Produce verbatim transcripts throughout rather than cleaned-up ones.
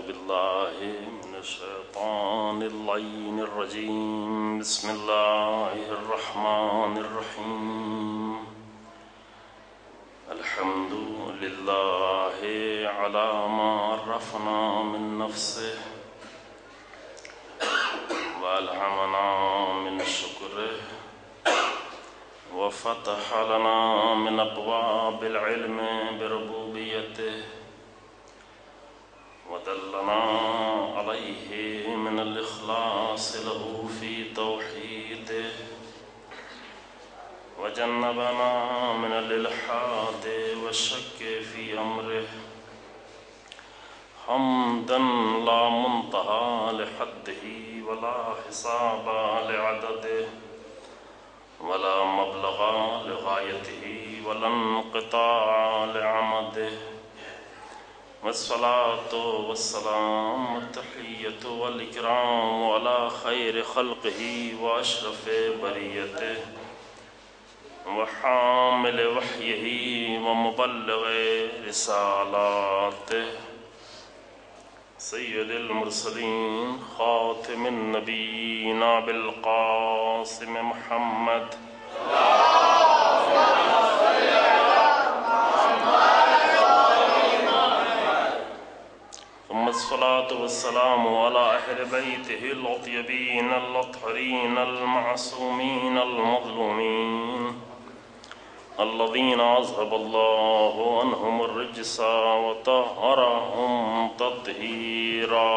بالله من الشيطان اللعين الرجيم. بسم الله الرحمن الرحيم. الحمد لله على ما عرفنا من نفسه وألهمنا من شكره وفتح لنا من أبواب العلم بربوبيته ودلنا عليه من الإخلاص له في توحيده وجنبنا من الإلحاد والشك في أمره حمدا لا منتهى لحده ولا حساب لعدده ولا مبلغ لغايته ولا انقطاع لعمده والصلاة والسلام والتحية والإكرام على خير خلقه وأشرف بريته وحامل وحيه ومبلغ رسالاته سيد المرسلين خاتم النبيين بالقاسم محمد ثم الصلاة والسلام على أهل بيته الأطيبين الأطهرين المعصومين المظلومين الذين أذهب الله عنهم الرجس وطهرهم تطهيرا.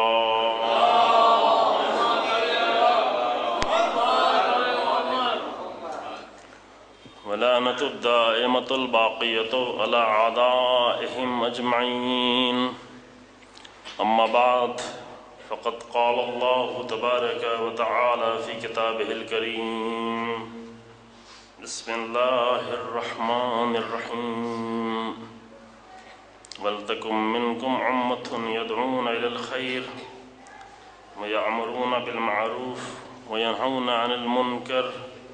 ولعنة الدائمة الباقية على أعدائهم أجمعين. أما بعد فقد قال الله تبارك وتعالى في كتابه الكريم. بسم الله الرحمن الرحيم. ولتكن منكم أمة يدعون إلى الخير ويأمرون بالمعروف وينهون عن المنكر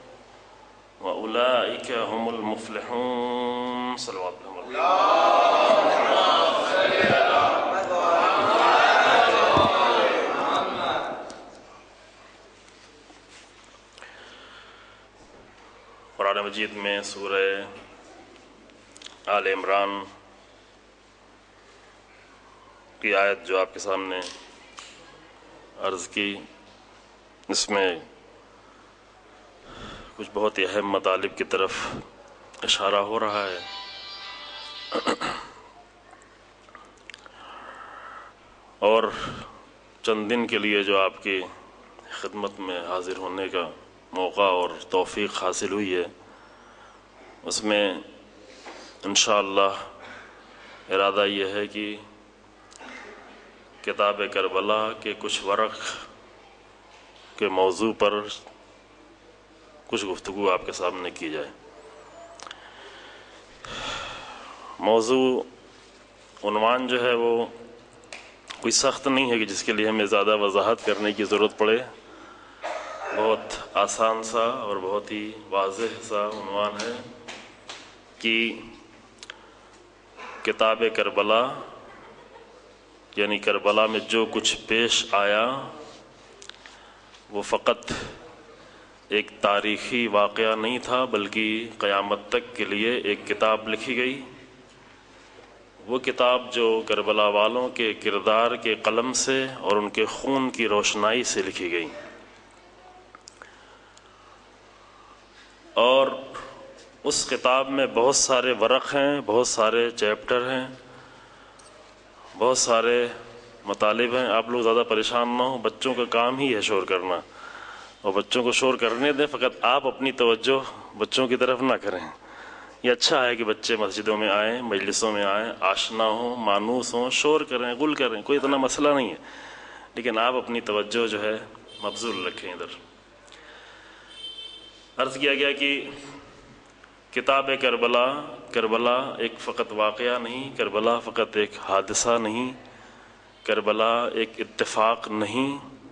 وأولئك هم المفلحون. صلوات قرآن مجید میں سورہ آل عمران کی آیت جو آپ کے سامنے عرض کی، اس میں کچھ بہت ہی اہم مطالب کی طرف اشارہ ہو رہا ہے. اور چند دن کے لیے جو آپ کی خدمت میں حاضر ہونے کا موقع اور توفیق حاصل ہوئی ہے، اس میں انشاءاللہ ارادہ یہ ہے کہ کتاب کربلا کے کچھ ورق کے موضوع پر کچھ گفتگو آپ کے سامنے کی جائے. موضوع عنوان جو ہے وہ کوئی سخت نہیں ہے کہ جس کے لیے ہمیں زیادہ وضاحت کرنے کی ضرورت پڑے. بہت آسان سا اور بہت ہی واضح سا عنوان ہے کہ کتاب کربلا یعنی کربلا میں جو کچھ پیش آیا وہ فقط ایک تاریخی واقعہ نہیں تھا، بلکہ قیامت تک کے لیے ایک کتاب لکھی گئی. وہ کتاب جو کربلا والوں کے کردار کے قلم سے اور ان کے خون کی روشنائی سے لکھی گئی. اور اس کتاب میں بہت سارے ورق ہیں، بہت سارے چیپٹر ہیں، بہت سارے مطالب ہیں. آپ لوگ زیادہ پریشان نہ ہوں، بچوں کا کام ہی ہے شور کرنا، اور بچوں کو شور کرنے دیں، فقط آپ اپنی توجہ بچوں کی طرف نہ کریں. یہ اچھا ہے کہ بچے مسجدوں میں آئیں، مجلسوں میں آئیں، آشنا ہوں، مانوس ہوں، شور کریں، غل کریں، کوئی اتنا مسئلہ نہیں ہے، لیکن آپ اپنی توجہ جو ہے مبذول رکھیں ادھر. عرض کیا گیا کہ کتاب کربلا کربلا ایک فقط واقعہ نہیں، کربلا فقط ایک حادثہ نہیں، کربلا ایک اتفاق نہیں،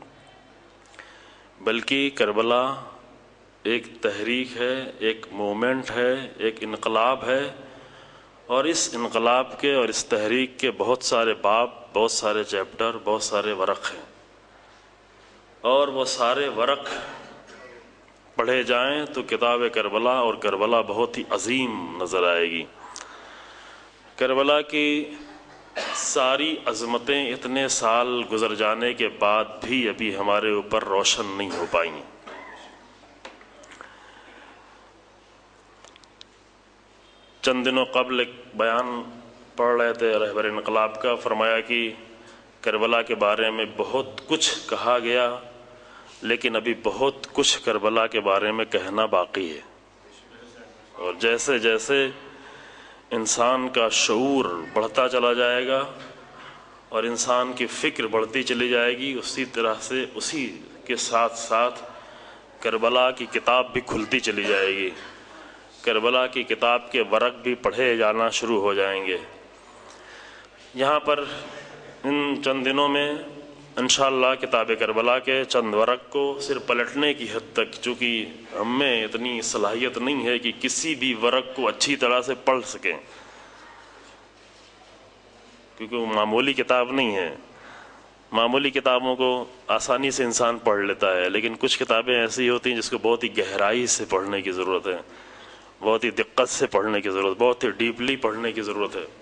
بلکہ کربلا ایک تحریک ہے، ایک مومنٹ ہے، ایک انقلاب ہے. اور اس انقلاب کے اور اس تحریک کے بہت سارے باب بہت سارے چیپٹر، بہت سارے ورق ہیں، اور وہ سارے ورق پڑھے جائیں تو کتاب کربلا اور کربلا بہت ہی عظیم نظر آئے گی۔ کربلا کی ساری عظمتیں اتنے سال گزر جانے کے بعد بھی ابھی ہمارے اوپر روشن نہیں ہو پائیں۔ چند دنوں قبل ایک بیان پڑھ رہے تھے رہبر انقلاب کا، فرمایا کہ کربلا کے بارے میں بہت کچھ کہا گیا، لیکن ابھی بہت کچھ کربلا کے بارے میں کہنا باقی ہے، اور جیسے جیسے انسان کا شعور بڑھتا چلا جائے گا اور انسان کی فکر بڑھتی چلی جائے گی، اسی طرح سے اسی کے ساتھ ساتھ کربلا کی کتاب بھی کھلتی چلی جائے گی، کربلا کی کتاب کے ورق بھی پڑھے جانا شروع ہو جائیں گے۔ یہاں پر ان چند دنوں میں انشاءاللہ کتاب کربلا کے چند ورق کو صرف پلٹنے کی حد تک، چونکہ ہم میں اتنی صلاحیت نہیں ہے کہ کسی بھی ورق کو اچھی طرح سے پڑھ سکیں، کیونکہ وہ معمولی کتاب نہیں ہے۔ معمولی کتابوں کو آسانی سے انسان پڑھ لیتا ہے، لیکن کچھ کتابیں ایسی ہوتی ہیں جس کو بہت ہی گہرائی سے پڑھنے کی ضرورت ہے، بہت ہی دقت سے پڑھنے کی ضرورت، بہت ہی ڈیپلی پڑھنے کی ضرورت ہے۔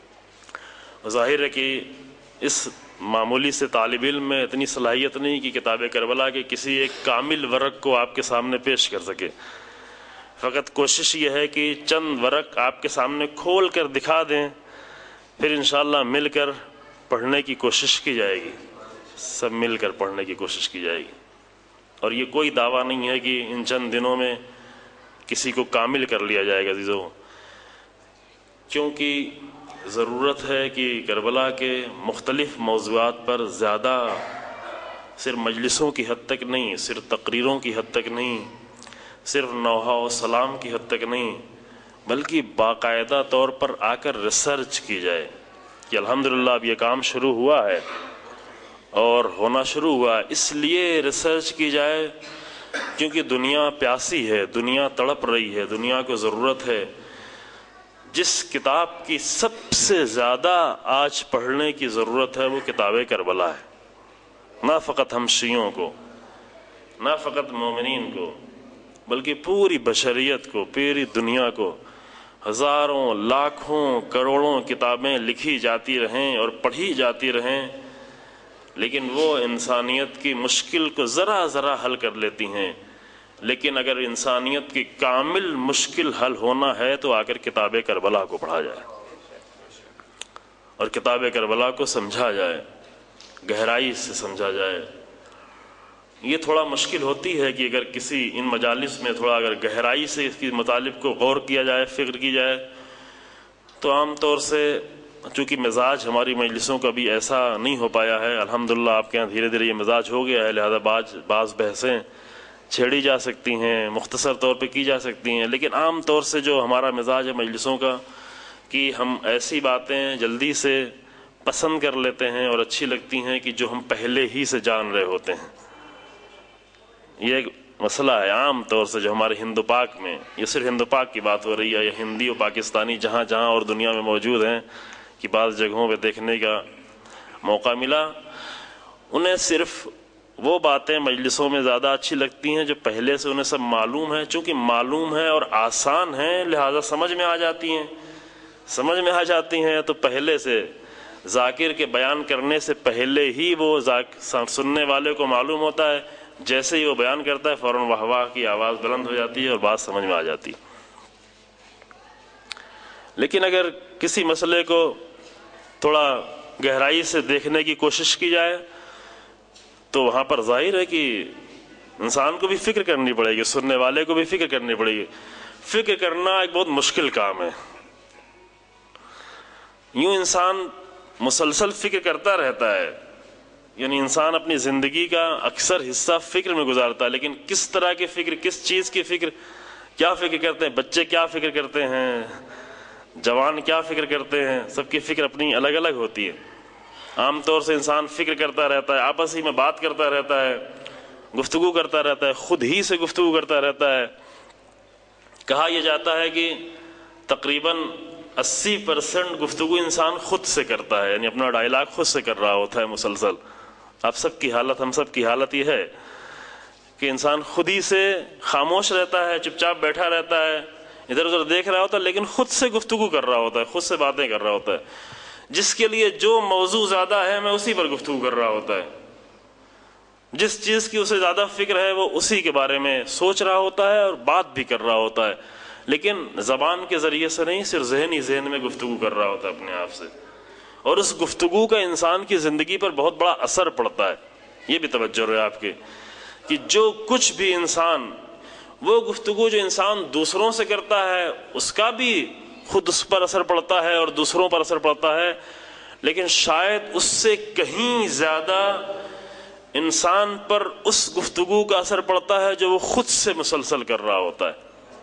ظاہر ہے کہ اس معمولی سے طالب علم میں اتنی صلاحیت نہیں کہ کتاب کربلا کے کسی ایک کامل ورق کو آپ کے سامنے پیش کر سکے، فقط کوشش یہ ہے کہ چند ورق آپ کے سامنے کھول کر دکھا دیں، پھر انشاءاللہ مل کر پڑھنے کی کوشش کی جائے گی، سب مل کر پڑھنے کی کوشش کی جائے گی۔ اور یہ کوئی دعویٰ نہیں ہے کہ ان چند دنوں میں کسی کو کامل کر لیا جائے گا عزیزو، کیونکہ ضرورت ہے کہ کربلا کے مختلف موضوعات پر زیادہ صرف مجلسوں کی حد تک نہیں، صرف تقریروں کی حد تک نہیں، صرف نوحہ و سلام کی حد تک نہیں، بلکہ باقاعدہ طور پر آ کر ریسرچ کی جائے کہ الحمدللہ اب یہ کام شروع ہوا ہے اور ہونا شروع ہوا ہے۔ اس لیے ریسرچ کی جائے کیونکہ دنیا پیاسی ہے، دنیا تڑپ رہی ہے، دنیا کو ضرورت ہے۔ جس کتاب کی سب سے زیادہ آج پڑھنے کی ضرورت ہے وہ کتاب کربلا ہے، نہ فقط ہم شیعوں کو، نہ فقط مومنین کو، بلکہ پوری بشریت کو، پوری دنیا کو۔ ہزاروں، لاکھوں، کروڑوں کتابیں لکھی جاتی رہیں اور پڑھی جاتی رہیں، لیکن وہ انسانیت کی مشکل کو ذرا ذرا حل کر لیتی ہیں، لیکن اگر انسانیت کی کامل مشکل حل ہونا ہے تو آ کر کتاب کربلا کو پڑھا جائے اور کتاب کربلا کو سمجھا جائے، گہرائی سے سمجھا جائے۔ یہ تھوڑا مشکل ہوتی ہے کہ اگر کسی ان مجالس میں تھوڑا اگر گہرائی سے اس کی مطالب کو غور کیا جائے، فکر کی جائے، تو عام طور سے چونکہ مزاج ہماری مجلسوں کا بھی ایسا نہیں ہو پایا ہے، الحمدللہ آپ کے یہاں دھیرے دھیرے یہ مزاج ہو گیا ہے، لہذا بعض بعض بحثیں چھیڑی جا سکتی ہیں، مختصر طور پہ کی جا سکتی ہیں، لیکن عام طور سے جو ہمارا مزاج ہے مجلسوں کا کہ ہم ایسی باتیں جلدی سے پسند کر لیتے ہیں اور اچھی لگتی ہیں کہ جو ہم پہلے ہی سے جان رہے ہوتے ہیں۔ یہ ایک مسئلہ ہے عام طور سے جو ہمارے ہندو پاک میں، یہ صرف ہندو پاک کی بات ہو رہی ہے، یا ہندی و پاکستانی جہاں جہاں اور دنیا میں موجود ہیں کہ بعض جگہوں پہ دیکھنے کا موقع ملا، انہیں صرف وہ باتیں مجلسوں میں زیادہ اچھی لگتی ہیں جو پہلے سے انہیں سب معلوم ہے، چونکہ معلوم ہے اور آسان ہیں لہذا سمجھ میں آ جاتی ہیں، سمجھ میں آ جاتی ہیں تو پہلے سے ذاکر کے بیان کرنے سے پہلے ہی وہ سننے والے کو معلوم ہوتا ہے، جیسے ہی وہ بیان کرتا ہے فوراً واہ واہ کی آواز بلند ہو جاتی ہے اور بات سمجھ میں آ جاتی ہے۔ لیکن اگر کسی مسئلے کو تھوڑا گہرائی سے دیکھنے کی کوشش کی جائے تو وہاں پر ظاہر ہے کہ انسان کو بھی فکر کرنی پڑے گی، سننے والے کو بھی فکر کرنی پڑے گی۔ فکر کرنا ایک بہت مشکل کام ہے، یوں انسان مسلسل فکر کرتا رہتا ہے، یعنی انسان اپنی زندگی کا اکثر حصہ فکر میں گزارتا ہے، لیکن کس طرح کی فکر، کس چیز کی فکر، کیا فکر کرتے ہیں بچے، کیا فکر کرتے ہیں جوان، کیا فکر کرتے ہیں، سب کی فکر اپنی الگ الگ ہوتی ہے۔ عام طور سے انسان فکر کرتا رہتا ہے، آپس ہی میں بات کرتا رہتا ہے، گفتگو کرتا رہتا ہے، خود ہی سے گفتگو کرتا رہتا ہے۔ کہا یہ جاتا ہے کہ تقریباً اسی پرسنٹ گفتگو انسان خود سے کرتا ہے، یعنی اپنا ڈائلاگ خود سے کر رہا ہوتا ہے مسلسل۔ آپ سب کی حالت، ہم سب کی حالت یہ ہے کہ انسان خود ہی سے خاموش رہتا ہے، چپ چاپ بیٹھا رہتا ہے، ادھر ادھر دیکھ رہا ہوتا ہے، لیکن خود سے گفتگو کر رہا ہوتا ہے، خود سے باتیں کر رہا ہوتا ہے۔ جس کے لیے جو موضوع زیادہ ہے میں اسی پر گفتگو کر رہا ہوتا ہے، جس چیز کی اسے زیادہ فکر ہے وہ اسی کے بارے میں سوچ رہا ہوتا ہے اور بات بھی کر رہا ہوتا ہے، لیکن زبان کے ذریعے سے نہیں، صرف ذہنی ذہن میں گفتگو کر رہا ہوتا ہے اپنے آپ سے، اور اس گفتگو کا انسان کی زندگی پر بہت بڑا اثر پڑتا ہے۔ یہ بھی توجہ رہے آپ کے کہ جو کچھ بھی انسان، وہ گفتگو جو انسان دوسروں سے کرتا ہے اس کا بھی خود اس پر اثر پڑتا ہے اور دوسروں پر اثر پڑتا ہے، لیکن شاید اس سے کہیں زیادہ انسان پر اس گفتگو کا اثر پڑتا ہے جو وہ خود سے مسلسل کر رہا ہوتا ہے۔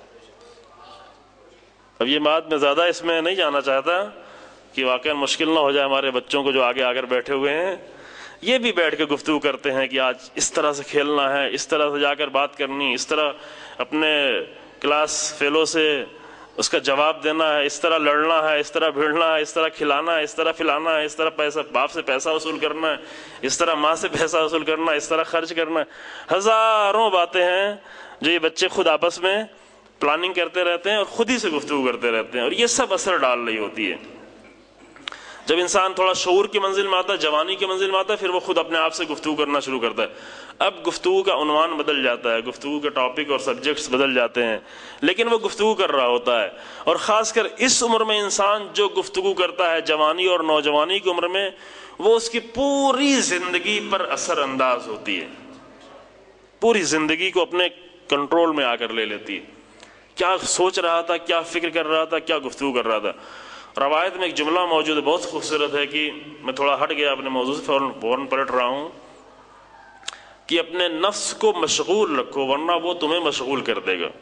اب یہ بات میں زیادہ اس میں نہیں جانا چاہتا کہ واقعا مشکل نہ ہو جائے ہمارے بچوں کو جو آگے آ کر بیٹھے ہوئے ہیں، یہ بھی بیٹھ کے گفتگو کرتے ہیں کہ آج اس طرح سے کھیلنا ہے، اس طرح سے جا کر بات کرنی، اس طرح اپنے کلاس فیلو سے اس کا جواب دینا ہے، اس طرح لڑنا ہے، اس طرح بھیڑنا ہے، اس طرح کھلانا ہے، اس طرح پھلانا ہے، اس طرح پیسہ باپ سے پیسہ وصول کرنا ہے، اس طرح ماں سے پیسہ وصول کرنا ہے، اس طرح خرچ کرنا ہے۔ ہزاروں باتیں ہیں جو یہ بچے خود آپس میں پلاننگ کرتے رہتے ہیں اور خود ہی سے گفتگو کرتے رہتے ہیں، اور یہ سب اثر ڈال رہی ہوتی ہے۔ جب انسان تھوڑا شعور کی منزل میں آتا ہے، جوانی کی منزل میں آتا ہے، پھر وہ خود اپنے آپ سے گفتگو کرنا شروع کرتا ہے۔ اب گفتگو کا عنوان بدل جاتا ہے، گفتگو کے ٹاپک اور سبجیکٹس بدل جاتے ہیں، لیکن وہ گفتگو کر رہا ہوتا ہے۔ اور خاص کر اس عمر میں انسان جو گفتگو کرتا ہے، جوانی اور نوجوانی کی عمر میں، وہ اس کی پوری زندگی پر اثر انداز ہوتی ہے، پوری زندگی کو اپنے کنٹرول میں آ کر لے لیتی ہے۔ کیا سوچ رہا تھا، کیا فکر کر رہا تھا، کیا گفتگو کر رہا تھا۔ روایت میں ایک جملہ موجود ہے، بہت خوبصورت ہے، کہ میں تھوڑا ہٹ گیا اپنے موضوع سے، فوراً فوراً پلٹ رہا ہوں، کہ اپنے نفس کو مشغول رکھو ورنہ وہ تمہیں مشغول کر دے گا۔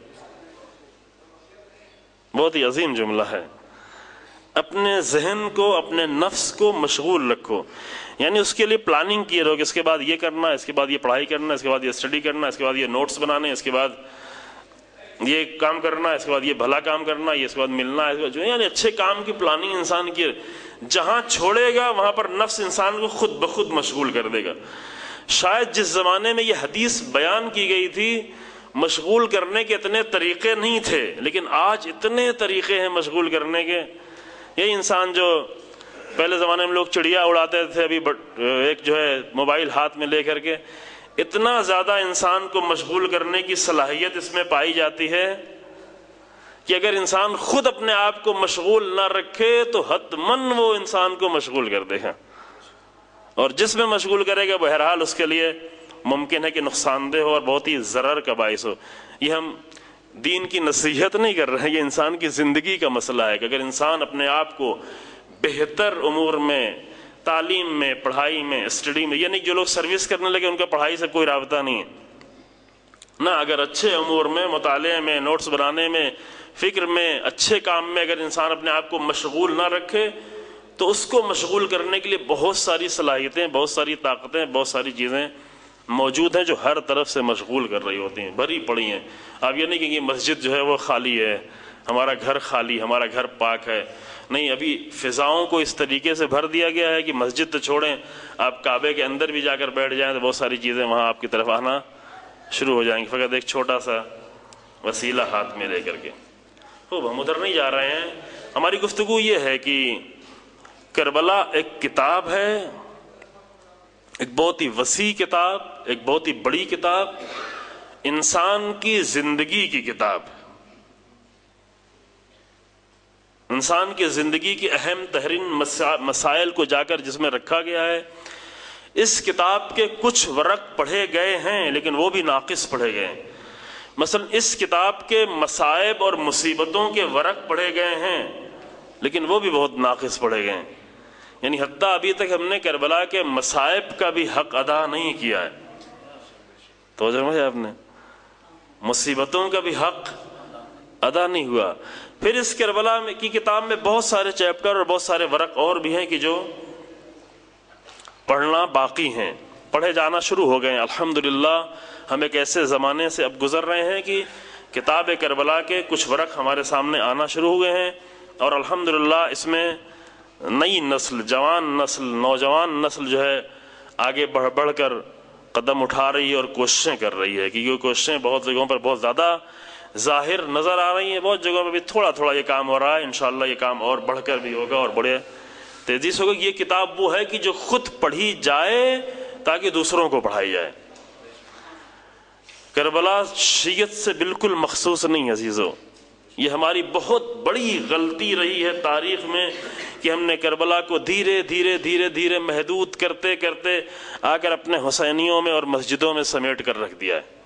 بہت ہی عظیم جملہ ہے۔ اپنے ذہن کو، اپنے نفس کو مشغول رکھو، یعنی اس کے لیے پلاننگ کیے رہو کہ اس کے بعد یہ کرنا ہے، اس کے بعد یہ پڑھائی کرنا ہے، اس کے بعد یہ اسٹڈی کرنا ہے، اس کے بعد یہ نوٹس بنانے ہیں، اس کے بعد یہ کام کرنا ہے، اس کے بعد یہ بھلا کام کرنا ہے، اس کے بعد ملنا ہے، جو یعنی اچھے کام کی پلاننگ انسان کی جہاں چھوڑے گا وہاں پر نفس انسان کو خود بخود مشغول کر دے گا۔ شاید جس زمانے میں یہ حدیث بیان کی گئی تھی مشغول کرنے کے اتنے طریقے نہیں تھے، لیکن آج اتنے طریقے ہیں مشغول کرنے کے۔ یہ انسان جو پہلے زمانے میں لوگ چڑیا اڑاتے تھے، ابھی ایک جو ہے موبائل ہاتھ میں لے کر کے، اتنا زیادہ انسان کو مشغول کرنے کی صلاحیت اس میں پائی جاتی ہے کہ اگر انسان خود اپنے آپ کو مشغول نہ رکھے تو حتماً وہ انسان کو مشغول کر دے گا، اور جس میں مشغول کرے گا بہرحال اس کے لیے ممکن ہے کہ نقصان دہ ہو اور بہت ہی ضرر کا باعث ہو۔ یہ ہم دین کی نصیحت نہیں کر رہے ہیں، یہ انسان کی زندگی کا مسئلہ ہے کہ اگر انسان اپنے آپ کو بہتر امور میں، تعلیم میں، پڑھائی میں، اسٹڈی میں، یعنی جو لوگ سروس کرنے لگے ان کا پڑھائی سے کوئی رابطہ نہیں ہے نہ، اگر اچھے امور میں، مطالعے میں، نوٹس بنانے میں، فکر میں، اچھے کام میں اگر انسان اپنے آپ کو مشغول نہ رکھے تو اس کو مشغول کرنے کے لیے بہت ساری صلاحیتیں، بہت ساری طاقتیں، بہت ساری چیزیں موجود ہیں جو ہر طرف سے مشغول کر رہی ہوتی ہیں، بھری پڑی ہیں۔ آپ یہ نہیں کہ مسجد جو ہے وہ خالی ہے، ہمارا گھر خالی، ہمارا گھر پاک ہے، نہیں، ابھی فضاؤں کو اس طریقے سے بھر دیا گیا ہے کہ مسجد تو چھوڑیں، آپ کعبے کے اندر بھی جا کر بیٹھ جائیں تو بہت ساری چیزیں وہاں آپ کی طرف آنا شروع ہو جائیں گی، فقط ایک چھوٹا سا وسیلہ ہاتھ میں لے کر کے۔ خوب، ہم ادھر نہیں جا رہے ہیں، ہماری گفتگو یہ ہے کہ کربلا ایک کتاب ہے، ایک بہت ہی وسیع کتاب، ایک بہت ہی بڑی کتاب، انسان کی زندگی کی کتاب، انسان کی زندگی کی اہم ترین مسائل کو جا کر جس میں رکھا گیا ہے۔ اس کتاب کے کچھ ورق پڑھے گئے ہیں لیکن وہ بھی ناقص پڑھے گئے ہیں۔ مثلا اس کتاب کے مصائب اور مصیبتوں کے ورق پڑھے گئے ہیں لیکن وہ بھی بہت ناقص پڑھے گئے ہیں، یعنی حتیٰ ابھی تک ہم نے کربلا کے مصائب کا بھی حق ادا نہیں کیا ہے، توجہ ہے آپ نے، مصیبتوں کا بھی حق ادا نہیں ہوا۔ پھر اس کربلا کی کتاب میں بہت سارے چیپٹر اور بہت سارے ورق اور بھی ہیں کہ جو پڑھنا باقی ہیں، پڑھے جانا شروع ہو گئے ہیں۔ الحمدللہ ہم ایک ایسے زمانے سے اب گزر رہے ہیں کہ کتاب کربلا کے کچھ ورق ہمارے سامنے آنا شروع ہوئے ہیں، اور الحمدللہ اس میں نئی نسل، جوان نسل، نوجوان نسل جو ہے آگے بڑھ بڑھ کر قدم اٹھا رہی ہے اور کوششیں کر رہی ہے، کیونکہ کوششیں بہت جگہوں پر بہت زیادہ ظاہر نظر آ رہی ہیں، بہت جگہوں پہ بھی تھوڑا تھوڑا یہ کام ہو رہا ہے. انشاءاللہ یہ کام اور بڑھ کر بھی ہوگا اور بڑے تیزی سے ہوگا. یہ کتاب وہ ہے کہ جو خود پڑھی جائے تاکہ دوسروں کو پڑھائی جائے. کربلا شیعت سے بالکل مخصوص نہیں عزیزو. یہ ہماری بہت بڑی غلطی رہی ہے تاریخ میں کہ ہم نے کربلا کو دھیرے دھیرے دھیرے دھیرے محدود کرتے کرتے آ کر اپنے حسینیوں میں اور مسجدوں میں سمیٹ کر رکھ دیا ہے.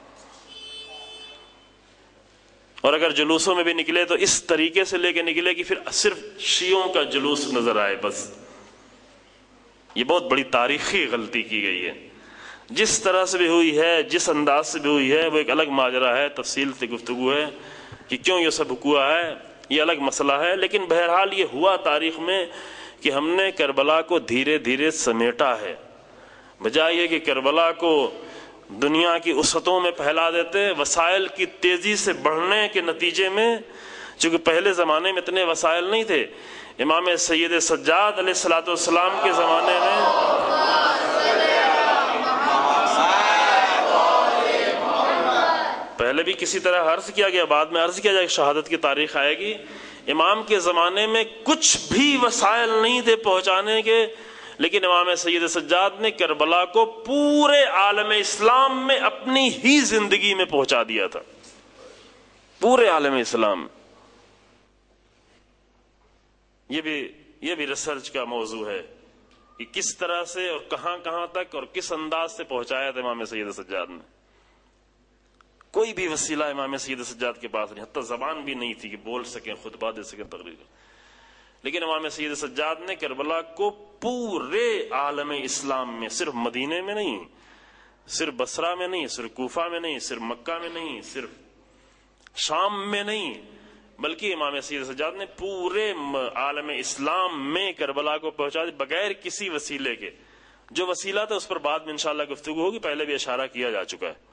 اور اگر جلوسوں میں بھی نکلے تو اس طریقے سے لے کے نکلے کہ پھر صرف شیعوں کا جلوس نظر آئے بس. یہ بہت بڑی تاریخی غلطی کی گئی ہے. جس طرح سے بھی ہوئی ہے، جس انداز سے بھی ہوئی ہے، وہ ایک الگ ماجرا ہے، تفصیل سے گفتگو ہے کہ کیوں یہ سب ہوا ہے، یہ الگ مسئلہ ہے. لیکن بہرحال یہ ہوا تاریخ میں کہ ہم نے کربلا کو دھیرے دھیرے سمیٹا ہے، بجائے یہ کہ کربلا کو دنیا کی وسعتوں میں پھیلا دیتے. وسائل کی تیزی سے بڑھنے کے نتیجے میں، چونکہ پہلے زمانے میں اتنے وسائل نہیں تھے، امام سید سجاد علیہ الصلوۃ والسلام کے زمانے میں پہلے بھی کسی طرح عرض کیا گیا، بعد میں عرض کیا جائے، شہادت کی تاریخ آئے گی. امام کے زمانے میں کچھ بھی وسائل نہیں تھے پہنچانے کے، لیکن امام سید سجاد نے کربلا کو پورے عالم اسلام میں اپنی ہی زندگی میں پہنچا دیا تھا، پورے عالم اسلام. یہ بھی یہ بھی ریسرچ کا موضوع ہے کہ کس طرح سے اور کہاں کہاں تک اور کس انداز سے پہنچایا تھا امام سید سجاد نے. کوئی بھی وسیلہ امام سید سجاد کے پاس نہیں، حتی زبان بھی نہیں تھی کہ بول سکیں، خطبہ دے سکیں، تقریر. لیکن امام سید سجاد نے کربلا کو پورے عالم اسلام میں، صرف مدینے میں نہیں، صرف بصرہ میں نہیں، صرف کوفہ میں نہیں، صرف مکہ میں نہیں، صرف شام میں نہیں، بلکہ امام سید سجاد نے پورے عالم اسلام میں کربلا کو پہنچا دی بغیر کسی وسیلے کے. جو وسیلہ تھا اس پر بعد میں انشاءاللہ گفتگو ہوگی، پہلے بھی اشارہ کیا جا چکا ہے.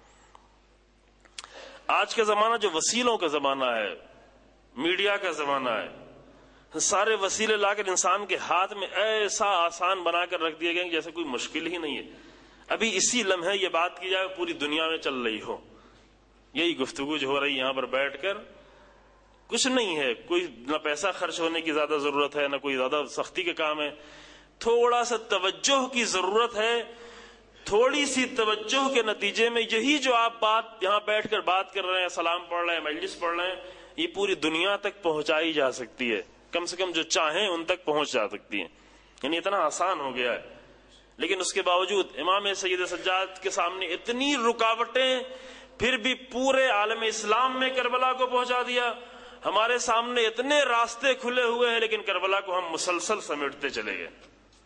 آج کا زمانہ جو وسیلوں کا زمانہ ہے، میڈیا کا زمانہ ہے، سارے وسیلے لا کر انسان کے ہاتھ میں ایسا آسان بنا کر رکھ دیے گئے جیسے کوئی مشکل ہی نہیں ہے. ابھی اسی لمحے یہ بات کی جائے پوری دنیا میں چل رہی ہو. یہی گفتگو جو ہو رہی یہاں پر بیٹھ کر، کچھ نہیں ہے، کوئی نہ پیسہ خرچ ہونے کی زیادہ ضرورت ہے، نہ کوئی زیادہ سختی کا کام ہے. تھوڑا سا توجہ کی ضرورت ہے. تھوڑی سی توجہ کے نتیجے میں یہی جو آپ بات یہاں بیٹھ کر بات کر رہے ہیں، سلام پڑھ رہے ہیں، مجلس پڑھ رہے ہیں، یہ پوری دنیا تک پہنچائی جا سکتی ہے. کم سے کم جو چاہیں ان تک پہنچ جا سکتی ہیں. یعنی اتنا آسان ہو گیا ہے. لیکن اس کے باوجود امام سید سجاد کے سامنے اتنی رکاوٹیں، پھر بھی پورے عالم اسلام میں کربلا کو پہنچا دیا. ہمارے سامنے اتنے راستے کھلے ہوئے ہیں، لیکن کربلا کو ہم مسلسل سمیٹتے چلے گئے،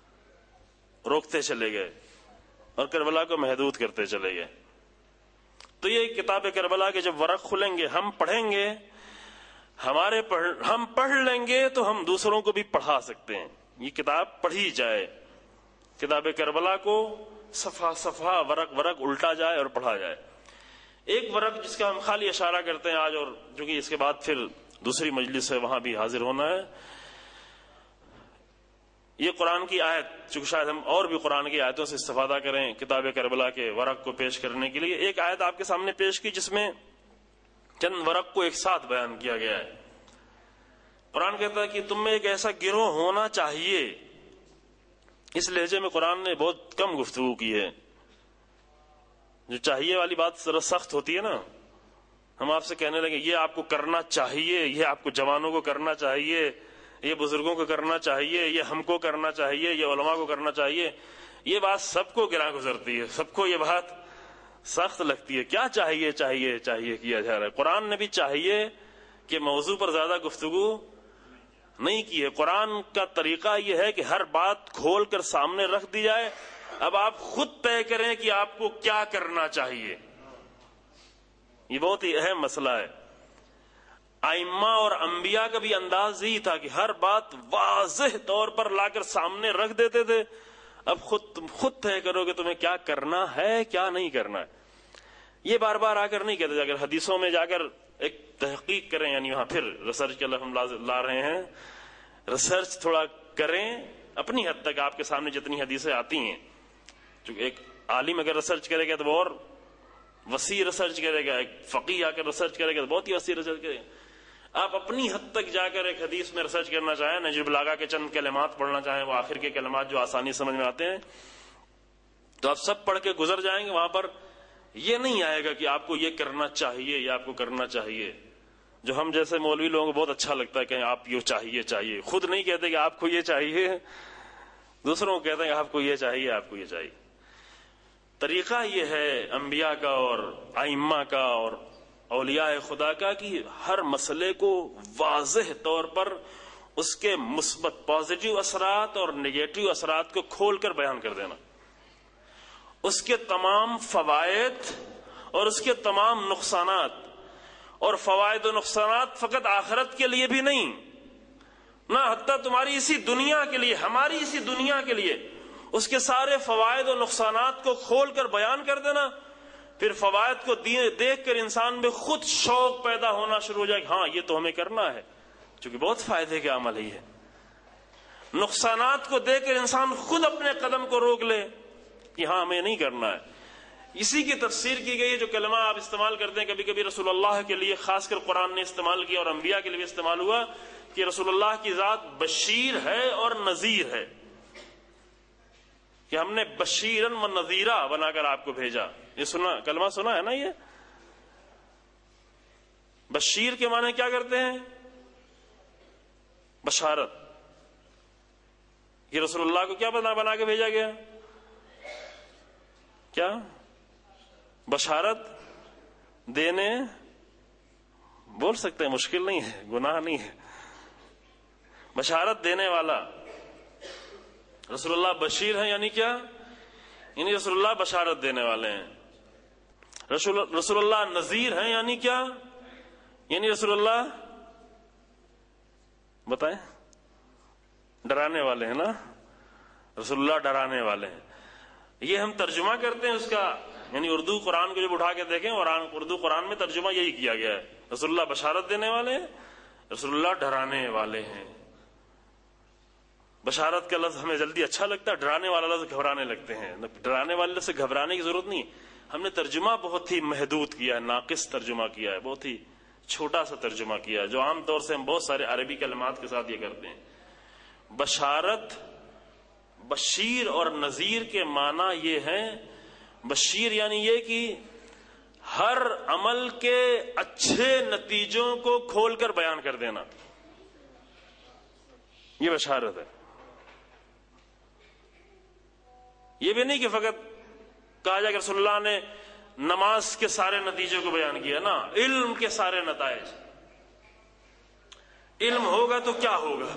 روکتے چلے گئے اور کربلا کو محدود کرتے چلے گئے. تو یہ کتاب کربلا کے جب ورق کھلیں گے، ہم پڑھیں گے، ہمارے پڑھ ہم پڑھ لیں گے تو ہم دوسروں کو بھی پڑھا سکتے ہیں. یہ کتاب پڑھی جائے، کتاب کربلا کو صفحہ صفحہ، ورق ورق الٹا جائے اور پڑھا جائے. ایک ورق جس کا ہم خالی اشارہ کرتے ہیں آج، اور جو کہ اس کے بعد پھر دوسری مجلس ہے وہاں بھی حاضر ہونا ہے. یہ قرآن کی آیت، چونکہ شاید ہم اور بھی قرآن کی آیتوں سے استفادہ کریں کتاب کربلا کے ورق کو پیش کرنے کے لیے. ایک آیت آپ کے سامنے پیش کی جس میں چند ورق کو ایک ساتھ بیان کیا گیا ہے. قرآن کہتا ہے کہ تم میں ایک ایسا گروہ ہونا چاہیے. اس لہجے میں قرآن نے بہت کم گفتگو کی ہے. جو چاہیے والی بات ذرا سخت ہوتی ہے نا، ہم آپ سے کہنے لگے یہ آپ کو کرنا چاہیے، یہ آپ کو جوانوں کو کرنا چاہیے، یہ بزرگوں کو کرنا چاہیے، یہ ہم کو کرنا چاہیے، یہ علماء کو کرنا چاہیے. یہ بات سب کو گراں گزرتی ہے، سب کو یہ بات سخت لگتی ہے. کیا چاہیے چاہیے چاہیے کیا جا رہا ہے. قرآن نے بھی چاہیے کہ موضوع پر زیادہ گفتگو نہیں کی ہے. قرآن کا طریقہ یہ ہے کہ ہر بات کھول کر سامنے رکھ دی جائے. اب آپ خود طے کریں کہ آپ کو کیا کرنا چاہیے. یہ بہت ہی اہم مسئلہ ہے. ائمہ اور انبیاء کا بھی انداز یہی تھا کہ ہر بات واضح طور پر لا کر سامنے رکھ دیتے تھے. اب خود تم خود طے کرو کہ تمہیں کیا کرنا ہے کیا نہیں کرنا ہے. یہ بار بار آ کر نہیں کہتے. اگر حدیثوں میں جا کر ایک تحقیق کریں، یعنی وہاں پھر ریسرچ کے لفظ ہم لا رہے ہیں، ریسرچ تھوڑا کریں اپنی حد تک. آپ کے سامنے جتنی حدیثیں آتی ہیں, چونکہ ایک عالم اگر ریسرچ کرے گا تو اور وسیع ریسرچ کرے گا, ایک فقیہ آ کر ریسرچ کرے گا تو بہت ہی وسیع ریسرچ کرے گا. آپ اپنی حد تک جا کر ایک حدیث میں ریسرچ کرنا چاہیں, نجیب البلاغہ کے چند کلمات پڑھنا چاہیں, وہ آخر کے کلمات جو آسانی سمجھ میں آتے ہیں, تو آپ سب پڑھ کے گزر جائیں گے. وہاں پر یہ نہیں آئے گا کہ آپ کو یہ کرنا چاہیے یا آپ کو کرنا چاہیے. جو ہم جیسے مولوی لوگوں کو بہت اچھا لگتا ہے کہ آپ یہ چاہیے چاہیے, خود نہیں کہتے کہ آپ کو یہ چاہیے, دوسروں کو کہتے ہیں کہ آپ کو یہ چاہیے آپ کو یہ چاہیے. طریقہ یہ ہے انبیاء کا اور ائمہ کا اور اولیاء خدا کا کہ ہر مسئلے کو واضح طور پر اس کے مثبت پازیٹیو اثرات اور نگیٹو اثرات کو کھول کر بیان کر دینا, اس کے تمام فوائد اور اس کے تمام نقصانات. اور فوائد و نقصانات فقط آخرت کے لیے بھی نہیں, نہ حتیٰ تمہاری اسی دنیا کے لیے, ہماری اسی دنیا کے لیے اس کے سارے فوائد و نقصانات کو کھول کر بیان کر دینا. پھر فوائد کو دیکھ کر انسان میں خود شوق پیدا ہونا شروع ہو جائے کہ ہاں یہ تو ہمیں کرنا ہے, چونکہ بہت فائدے کا عمل ہی ہے. نقصانات کو دیکھ کر انسان خود اپنے قدم کو روک لے کہ ہاں ہمیں نہیں کرنا ہے. اسی کی تفسیر کی گئی ہے جو کلمہ آپ استعمال کرتے ہیں کبھی کبھی رسول اللہ کے لیے خاص کر قرآن نے استعمال کیا اور انبیاء کے لیے استعمال ہوا, کہ رسول اللہ کی ذات بشیر ہے اور نذیر ہے, کہ ہم نے بشیرن و نذیرہ بنا کر آپ کو بھیجا. یہ سنا کلمہ سنا ہے نا, یہ بشیر کے معنی کیا کرتے ہیں؟ بشارت. یہ رسول اللہ کو کیا بنا بنا کے بھیجا گیا؟ کیا بشارت دینے, بول سکتے ہیں, مشکل نہیں ہے, گناہ نہیں ہے. بشارت دینے والا رسول اللہ بشیر ہیں, یعنی کیا؟ یعنی رسول اللہ بشارت دینے والے ہیں. رسول رسول اللہ نذیر ہیں, یعنی کیا؟ یعنی رسول اللہ بتائیں, ڈرانے والے ہیں نا, رسول اللہ ڈرانے والے ہیں. یہ ہم ترجمہ کرتے ہیں اس کا, یعنی اردو قرآن کو جب اٹھا کے دیکھیں, اور اردو قرآن میں ترجمہ یہی کیا گیا ہے, رسول اللہ بشارت دینے والے ہیں, رسول اللہ ڈرانے والے ہیں. بشارت کا لفظ ہمیں جلدی اچھا لگتا ہے, ڈرانے والا لفظ گھبرانے لگتے ہیں. ڈرانے والے لفظ سے گھبرانے کی ضرورت نہیں. ہم نے ترجمہ بہت ہی محدود کیا ہے, ناقص ترجمہ کیا ہے, بہت ہی چھوٹا سا ترجمہ کیا ہے, جو عام طور سے ہم بہت سارے عربی کلمات کے ساتھ یہ کرتے ہیں. بشارت, بشیر اور نذیر کے معنی یہ ہیں, بشیر یعنی یہ کہ ہر عمل کے اچھے نتیجوں کو کھول کر بیان کر دینا, یہ بشارت ہے. یہ بھی نہیں کہ فقط کہا جائے کہ رسول اللہ نے نماز کے سارے نتیجوں کو بیان کیا نا, علم کے سارے نتائج. علم ہوگا تو کیا ہوگا,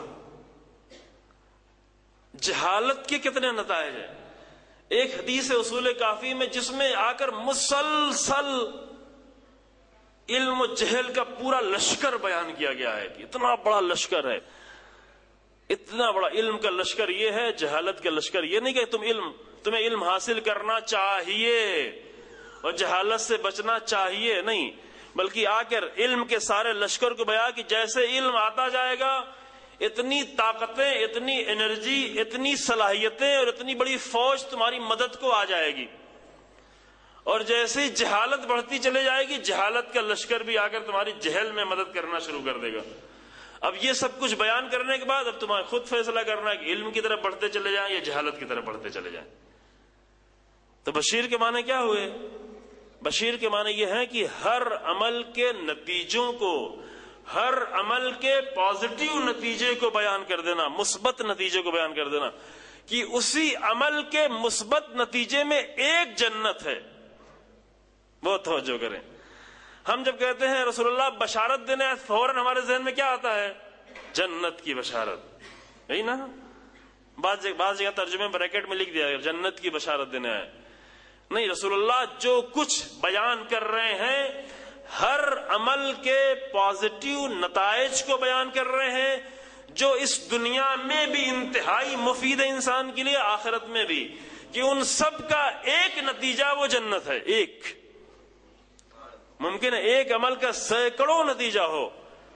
جہالت کے کتنے نتائج ہیں. ایک حدیث اصول کافی میں جس میں آ کر مسلسل علم و جہل کا پورا لشکر بیان کیا گیا ہے کہ اتنا بڑا لشکر ہے, اتنا بڑا علم کا لشکر یہ ہے, جہالت کا لشکر یہ نہیں کہ تم علم تمہیں علم حاصل کرنا چاہیے اور جہالت سے بچنا چاہیے, نہیں, بلکہ آ کر علم کے سارے لشکر کو بیان کہ جیسے علم آتا جائے گا اتنی طاقتیں, اتنی انرجی, اتنی صلاحیتیں اور اتنی بڑی فوج تمہاری مدد کو آ جائے گی, اور جیسے جہالت بڑھتی چلے جائے گی جہالت کا لشکر بھی آ کر تمہاری جہل میں مدد کرنا شروع کر دے گا. اب یہ سب کچھ بیان کرنے کے بعد اب تمہیں خود فیصلہ کرنا ہے کہ علم کی طرف بڑھتے چلے جائیں یا جہالت کی طرف بڑھتے چلے جائیں. تو بشیر کے معنی کیا ہوئے؟ بشیر کے معنی یہ ہے کہ ہر عمل کے نتیجوں کو, ہر عمل کے پازیٹیو نتیجے کو بیان کر دینا, مثبت نتیجے کو بیان کر دینا, کہ اسی عمل کے مثبت نتیجے میں ایک جنت ہے. بہت توجہ کریں. ہم جب کہتے ہیں رسول اللہ بشارت دینے, فوراً ہمارے ذہن میں کیا آتا ہے؟ جنت کی بشارت, یہی نا. بعض بعض جگہ ترجمے بریکٹ میں لکھ دیا ہے جنت کی بشارت دینے آئے. نہیں, رسول اللہ جو کچھ بیان کر رہے ہیں ہر عمل کے پازیٹیو نتائج کو بیان کر رہے ہیں, جو اس دنیا میں بھی انتہائی مفید ہے انسان کے لیے, آخرت میں بھی, کہ ان سب کا ایک نتیجہ وہ جنت ہے. ایک ممکن ہے ایک عمل کا سینکڑوں نتیجہ ہو,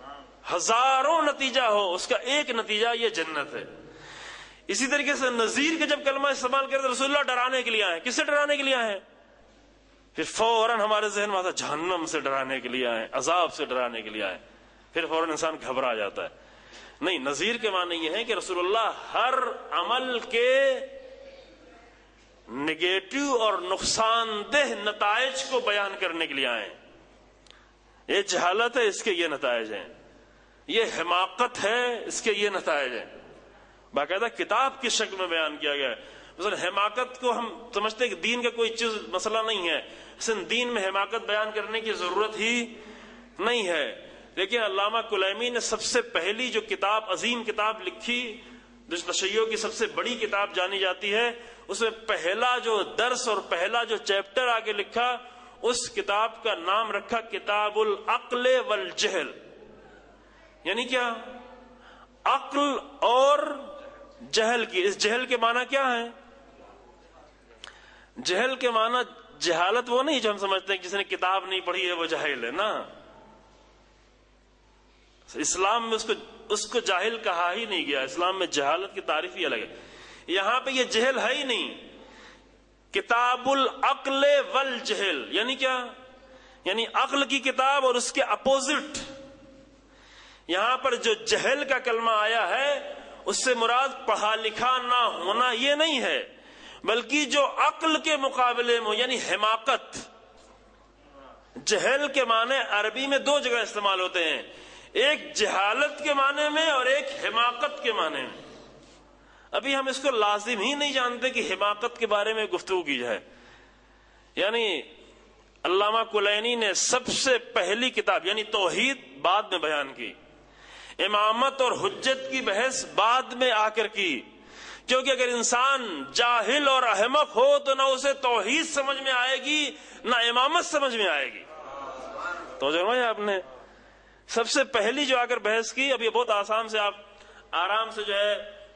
ہزاروں نتیجہ ہو، اس کا ایک نتیجہ یہ جنت ہے۔ اسی طریقے سے نذیر کے جب کلمہ استعمال کرتے رسول اللہ ڈرانے کے لیے آئے، کس سے ڈرانے کے لیے آئے ہیں؟ پھر فوراً ہمارے ذہن میں آتا جہنم سے ڈرانے کے لیے آئے، عذاب سے ڈرانے کے لیے آئے، پھر فوراً انسان گھبرا جاتا ہے۔ نہیں، نذیر کے معنی یہ ہے کہ رسول اللہ ہر عمل کے نگیٹو اور نقصان دہ نتائج کو بیان کرنے کے لیے آئے۔ یہ جہالت ہے، اس کے یہ نتائج ہیں، یہ حماقت ہے، اس کے یہ نتائج ہیں، باقاعدہ کتاب کی شکل میں بیان کیا گیا ہے۔ مثلا حماقت کو ہم سمجھتے ہیں کہ دین کا کوئی چیز مسئلہ نہیں ہے، اصل دین میں حماقت بیان کرنے کی ضرورت ہی نہیں ہے، لیکن علامہ کلیمی نے سب سے پہلی جو کتاب، عظیم کتاب لکھی، جو تشیع کی سب سے بڑی کتاب جانی جاتی ہے، اس میں پہلا جو درس اور پہلا جو چیپٹر آگے لکھا، اس کتاب کا نام رکھا کتاب العقل والجہل۔ یعنی کیا؟ عقل اور جہل کی۔ اس جہل کے معنی کیا ہے؟ جہل کے معنی جہالت وہ نہیں جو ہم سمجھتے ہیں کہ جس نے کتاب نہیں پڑھی ہے وہ جاہل ہے، نا، اسلام میں اس کو اس کو جاہل کہا ہی نہیں گیا، اسلام میں جہالت کی تعریف ہی الگ ہے۔ یہاں پہ یہ جہل ہے ہی نہیں، کتاب العقل والجہل یعنی کیا؟ یعنی عقل کی کتاب اور اس کے اپوزٹ۔ یہاں پر جو جہل کا کلمہ آیا ہے اس سے مراد پڑھا لکھا نہ ہونا یہ نہیں ہے، بلکہ جو عقل کے مقابلے میں یعنی حماقت۔ جہل کے معنی عربی میں دو جگہ استعمال ہوتے ہیں، ایک جہالت کے معنی میں اور ایک حماقت کے معنی میں۔ ابھی ہم اس کو لازم ہی نہیں جانتے کہ حماقت کے بارے میں گفتگو کی جائے۔ یعنی علامہ کلینی نے سب سے پہلی کتاب یعنی توحید بعد میں بیان کی، امامت اور حجت کی بحث بعد میں آ کر کی، کیونکہ اگر انسان جاہل اور احمق ہو تو نہ اسے توحید سمجھ میں آئے گی نہ امامت سمجھ میں آئے گی۔ تو جو ہے آپ نے سب سے پہلی جو آ کر بحث کی، اب یہ بہت آسان سے آپ آرام سے جو ہے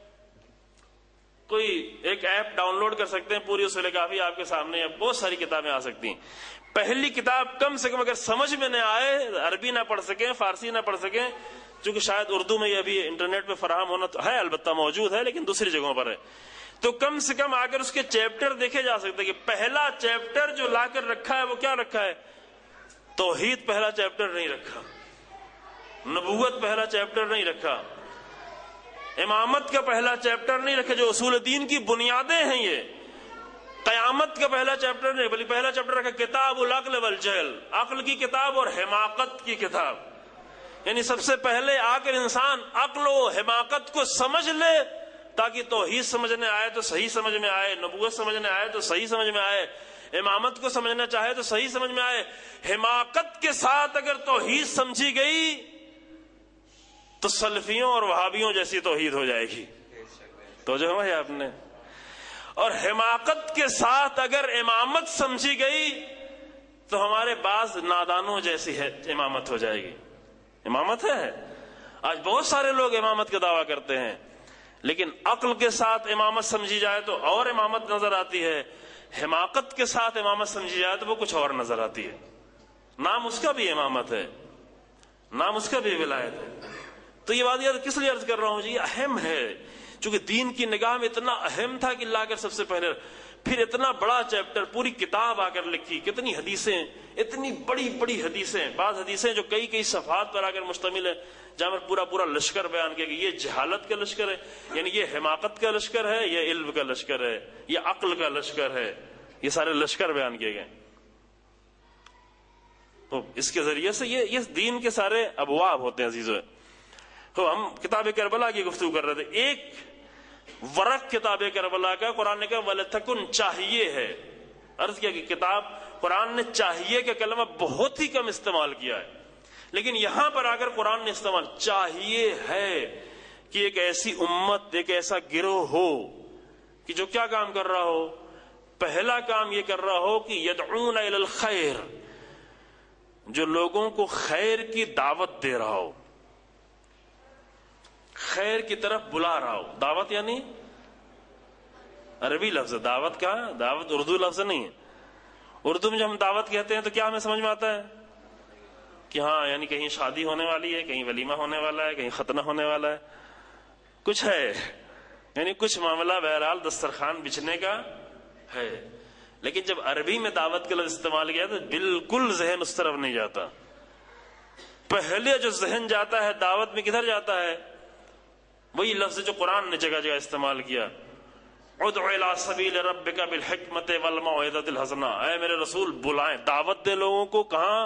کوئی ایک ایپ ڈاؤن لوڈ کر سکتے ہیں، پوری اصول کافی آپ کے سامنے، بہت ساری کتابیں آ سکتی ہیں۔ پہلی کتاب کم سے کم اگر سمجھ میں نہ آئے، عربی نہ پڑھ سکیں، فارسی نہ پڑھ سکیں، چونکہ شاید اردو میں یہ ابھی انٹرنیٹ پہ فراہم ہونا تو ہے، البتہ موجود ہے لیکن دوسری جگہوں پر ہے، تو کم سے کم آ کر اس کے چیپٹر دیکھے جا سکتے ہیں کہ پہلا چیپٹر جو لا کر رکھا ہے وہ کیا رکھا ہے؟ توحید پہلا چیپٹر نہیں رکھا، نبوت پہلا چیپٹر نہیں رکھا، امامت کا پہلا چیپٹر نہیں رکھا جو اصول دین کی بنیادیں ہیں، یہ قیامت کا پہلا چیپٹر نہیں، بلکہ پہلا چیپٹر رکھا کتاب العقل والجہل، عقل کی کتاب اور حماقت کی کتاب۔ یعنی سب سے پہلے آ کر انسان عقل و حماقت کو سمجھ لے تاکہ توحید سمجھنے آئے تو صحیح سمجھ میں آئے، نبوت سمجھنے آئے تو صحیح سمجھ میں آئے، امامت کو سمجھنا چاہے تو صحیح سمجھ میں آئے۔ حماقت کے ساتھ اگر توحید سمجھی گئی تو سلفیوں اور وہابیوں جیسی توحید ہو جائے گی، تو جو ہے آپ نے، اور حماقت کے ساتھ اگر امامت سمجھی گئی تو ہمارے بعض نادانوں جیسی ہے امامت ہو جائے گی۔ امامت ہے، آج بہت سارے لوگ امامت کا دعویٰ کرتے ہیں، لیکن عقل کے ساتھ امامت سمجھی جائے تو اور امامت نظر آتی ہے، حماقت کے ساتھ امامت سمجھی جائے تو وہ کچھ اور نظر آتی ہے۔ نام اس کا بھی امامت ہے، نام اس کا بھی ولایت ہے۔ تو یہ بات یاد کس لیے عرض کر رہا ہوں جی؟ یہ اہم ہے، چونکہ دین کی نگاہ میں اتنا اہم تھا کہ لا کر سب سے پہلے، پھر اتنا بڑا چیپٹر، پوری کتاب آ کر لکھی، کتنی حدیثیں، اتنی بڑی بڑی حدیثیں، بعض حدیثیں جو کئی کئی صفحات پر آ کر مشتمل ہے، جہاں پر پورا پورا لشکر بیان کیا کہ یہ جہالت کا لشکر ہے، یعنی یہ حماقت کا لشکر ہے، یہ علم کا لشکر ہے، یہ عقل کا لشکر ہے، یہ سارے لشکر بیان کیے گئے۔ تو اس کے ذریعے سے یہ یہ دین کے سارے ابواب ہوتے ہیں عزیزو۔ تو ہم کتاب کربلا کی گفتگو کر رہے تھے، ایک ورق کتاب کربلا کا قرآن نے کہا وَلَتَكُنْ چاہیے ہے، عرض کیا کہ کتاب قرآن نے چاہیے کا کلمہ بہت ہی کم استعمال کیا ہے، لیکن یہاں پر آ کر قرآن نے استعمال چاہیے ہے کہ ایک ایسی امت، ایک ایسا گروہ ہو کہ جو کیا کام کر رہا ہو؟ پہلا کام یہ کر رہا ہو کہ یدعون الی الخیر، جو لوگوں کو خیر کی دعوت دے رہا ہو، خیر کی طرف بلا رہا ہو۔ دعوت یعنی عربی لفظ، دعوت کا دعوت اردو لفظ نہیں ہے۔ اردو میں جب ہم دعوت کہتے ہیں تو کیا ہمیں سمجھ میں آتا ہے؟ کہ ہاں یعنی کہیں شادی ہونے والی ہے، کہیں ولیمہ ہونے والا ہے، کہیں ختنہ ہونے والا ہے، کچھ ہے، یعنی کچھ معاملہ بہرحال دسترخوان بچھنے کا ہے. لیکن جب عربی میں دعوت کا لفظ استعمال کیا تو بالکل ذہن اس طرف نہیں جاتا. پہلے جو ذہن جاتا ہے دعوت میں کدھر جاتا ہے؟ وہی لفظ جو قرآن نے جگہ جگہ استعمال کیا، ادع الی سبیل ربک بالحکمت والموعظۃ الحسنہ. اے میرے رسول بلائیں، دعوت دے لوگوں کو. کہاں؟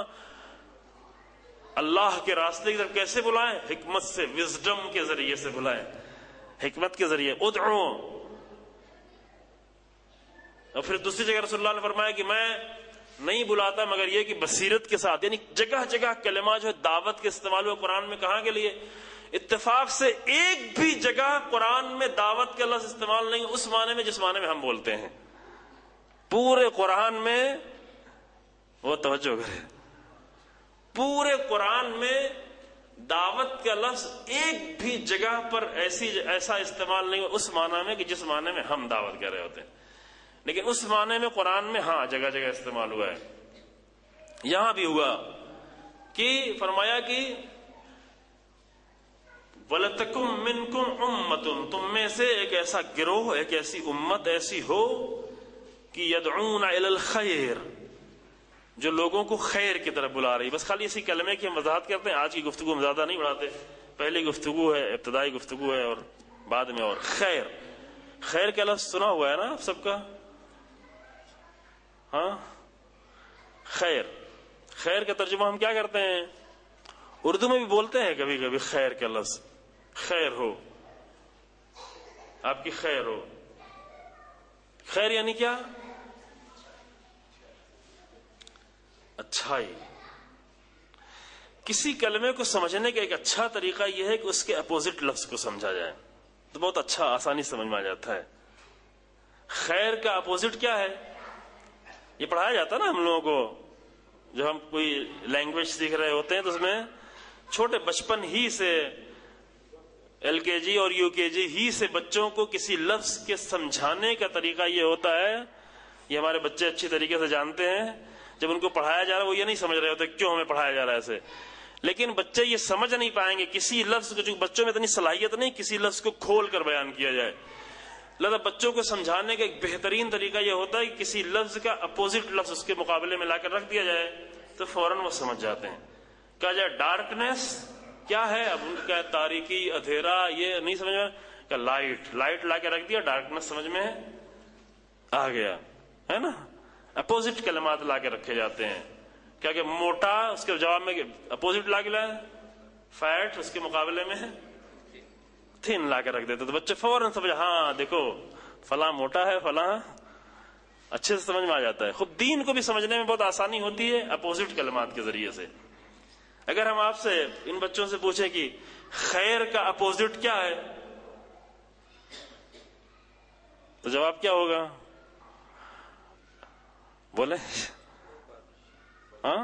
اللہ کے راستے کی طرف. کیسے بلائیں؟ حکمت سے، وزڈم کے ذریعے سے بلائیں، حکمت کے ذریعے. ادعو. اور پھر دوسری جگہ رسول اللہ نے فرمایا کہ میں نہیں بلاتا مگر یہ کہ بصیرت کے ساتھ. یعنی جگہ جگہ کلمات جو ہے دعوت کے استعمال ہوئے قرآن میں. کہاں کے لیے؟ اتفاق سے ایک بھی جگہ قرآن میں دعوت کا لفظ استعمال نہیں اس معنی میں جس معنی میں ہم بولتے ہیں. پورے قرآن میں، وہ توجہ کرے، پورے قرآن میں دعوت کا لفظ ایک بھی جگہ پر ایسی ایسا استعمال نہیں اس معنی میں کہ جس معنی میں ہم دعوت کر رہے ہوتے ہیں. لیکن اس معنی میں قرآن میں ہاں جگہ جگہ استعمال ہوا ہے. یہاں بھی ہوا کہ فرمایا کہ وَلَتَكُمْ مِنْكُمْ أُمَّةٌ، تم میں سے ایک ایسا گروہ، ایک ایسی امت ایسی ہو کہ يَدْعُونَ إِلَى الْخَيْرِ، جو لوگوں کو خیر کی طرف بلا رہی. بس خالی اسی کلمے کی ہم وضاحت کرتے ہیں. آج کی گفتگو ہم زیادہ نہیں بڑھاتے. پہلی گفتگو ہے، ابتدائی گفتگو ہے، اور بعد میں اور خیر. خیر کا لفظ سنا ہوا ہے نا آپ سب کا؟ ہاں، خیر. خیر کا ترجمہ ہم کیا کرتے ہیں؟ اردو میں بھی بولتے ہیں کبھی کبھی خیر کا لفظ. خیر ہو، آپ کی خیر ہو. خیر یعنی کیا؟ اچھائی. کسی کلمے کو سمجھنے کا ایک اچھا طریقہ یہ ہے کہ اس کے اپوزٹ لفظ کو سمجھا جائے تو بہت اچھا آسانی سمجھ میں آ جاتا ہے. خیر کا اپوزٹ کیا ہے؟ یہ پڑھایا جاتا ہے نا ہم لوگوں کو. جو ہم کوئی لینگویج سیکھ رہے ہوتے ہیں تو اس میں چھوٹے بچپن ہی سے، ایل کے جی اور یو کے جی ہی سے بچوں کو کسی لفظ کے سمجھانے کا طریقہ یہ ہوتا ہے. یہ ہمارے بچے اچھی طریقے سے جانتے ہیں. جب ان کو پڑھایا جا رہا ہے وہ یہ نہیں سمجھ رہے ہوتے کیوں ہمیں پڑھایا جا رہا ہے ایسے. لیکن بچے یہ سمجھ نہیں پائیں گے کسی لفظ کو، جو بچوں میں اتنی صلاحیت نہیں کسی لفظ کو کھول کر بیان کیا جائے. لہذا بچوں کو سمجھانے کا ایک بہترین طریقہ یہ ہوتا ہے کہ کسی لفظ کا اپوزٹ لفظ اس کے مقابلے میں لا کر رکھ دیا جائے تو فوراً وہ سمجھ جاتے ہیں. کہا جائے ڈارکنیس کیا ہے، اب ان کا تاریکی، اندھیرا، یہ نہیں سمجھ میں. کہ لائٹ، لائٹ لا کے رکھ دیا، ڈارکنیس سمجھ میں آ گیا، ہے نا. اپوزٹ کلمات لا کے رکھے جاتے ہیں. کیا کہ موٹا، اس کے جواب میں اپوزٹ لا کے لائے فیٹ، اس کے مقابلے میں تھن لا کے رکھ دیتے تو بچے فوراً سمجھ، ہاں دیکھو فلاں موٹا ہے، فلاں اچھے سے سمجھ میں آ جاتا ہے. خود دین کو بھی سمجھنے میں بہت آسانی ہوتی ہے اپوزٹ کلمات کے ذریعے سے. اگر ہم آپ سے ان بچوں سے پوچھیں کہ خیر کا اپوزٹ کیا ہے تو جواب کیا ہوگا؟ بولے. ہاں،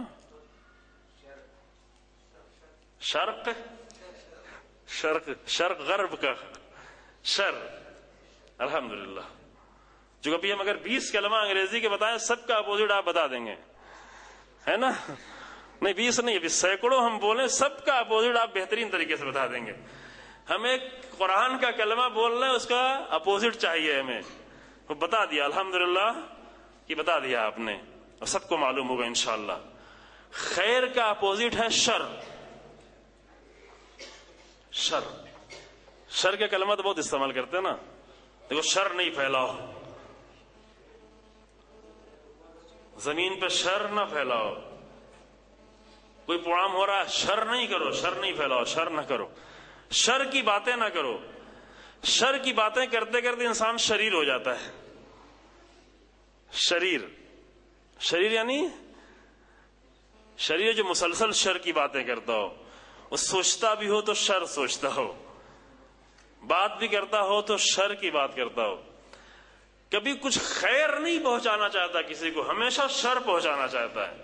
شرق، شرق شرق غرب کا شر. الحمدللہ. جو کبھی ہم اگر بیس کلمہ انگریزی کے بتائیں سب کا اپوزٹ آپ بتا دیں گے، ہے نا. نہیں بیس نہیں، ابھی سینکڑوں ہم بولیں سب کا اپوزٹ آپ بہترین طریقے سے بتا دیں گے. ہم ایک قرآن کا کلمہ بول رہے ہیں اس کا اپوزٹ چاہیے ہمیں، وہ بتا دیا. الحمدللہ کہ بتا دیا آپ نے، اور سب کو معلوم ہوگا انشاءاللہ. خیر کا اپوزٹ ہے شر. شر شر کا کلمہ تو بہت استعمال کرتے ہیں نا. دیکھو شر نہیں پھیلاؤ، زمین پہ شر نہ پھیلاؤ. کوئی پروگرام ہو رہا ہے، شر نہیں کرو، شر نہیں پھیلاؤ، شر نہ کرو، شر کی باتیں نہ کرو. شر کی باتیں کرتے کرتے انسان شریر ہو جاتا ہے. شریر، شریر یعنی شریر جو مسلسل شر کی باتیں کرتا ہو. وہ سوچتا بھی ہو تو شر سوچتا ہو، بات بھی کرتا ہو تو شر کی بات کرتا ہو. کبھی کچھ خیر نہیں پہنچانا چاہتا کسی کو، ہمیشہ شر پہنچانا چاہتا ہے.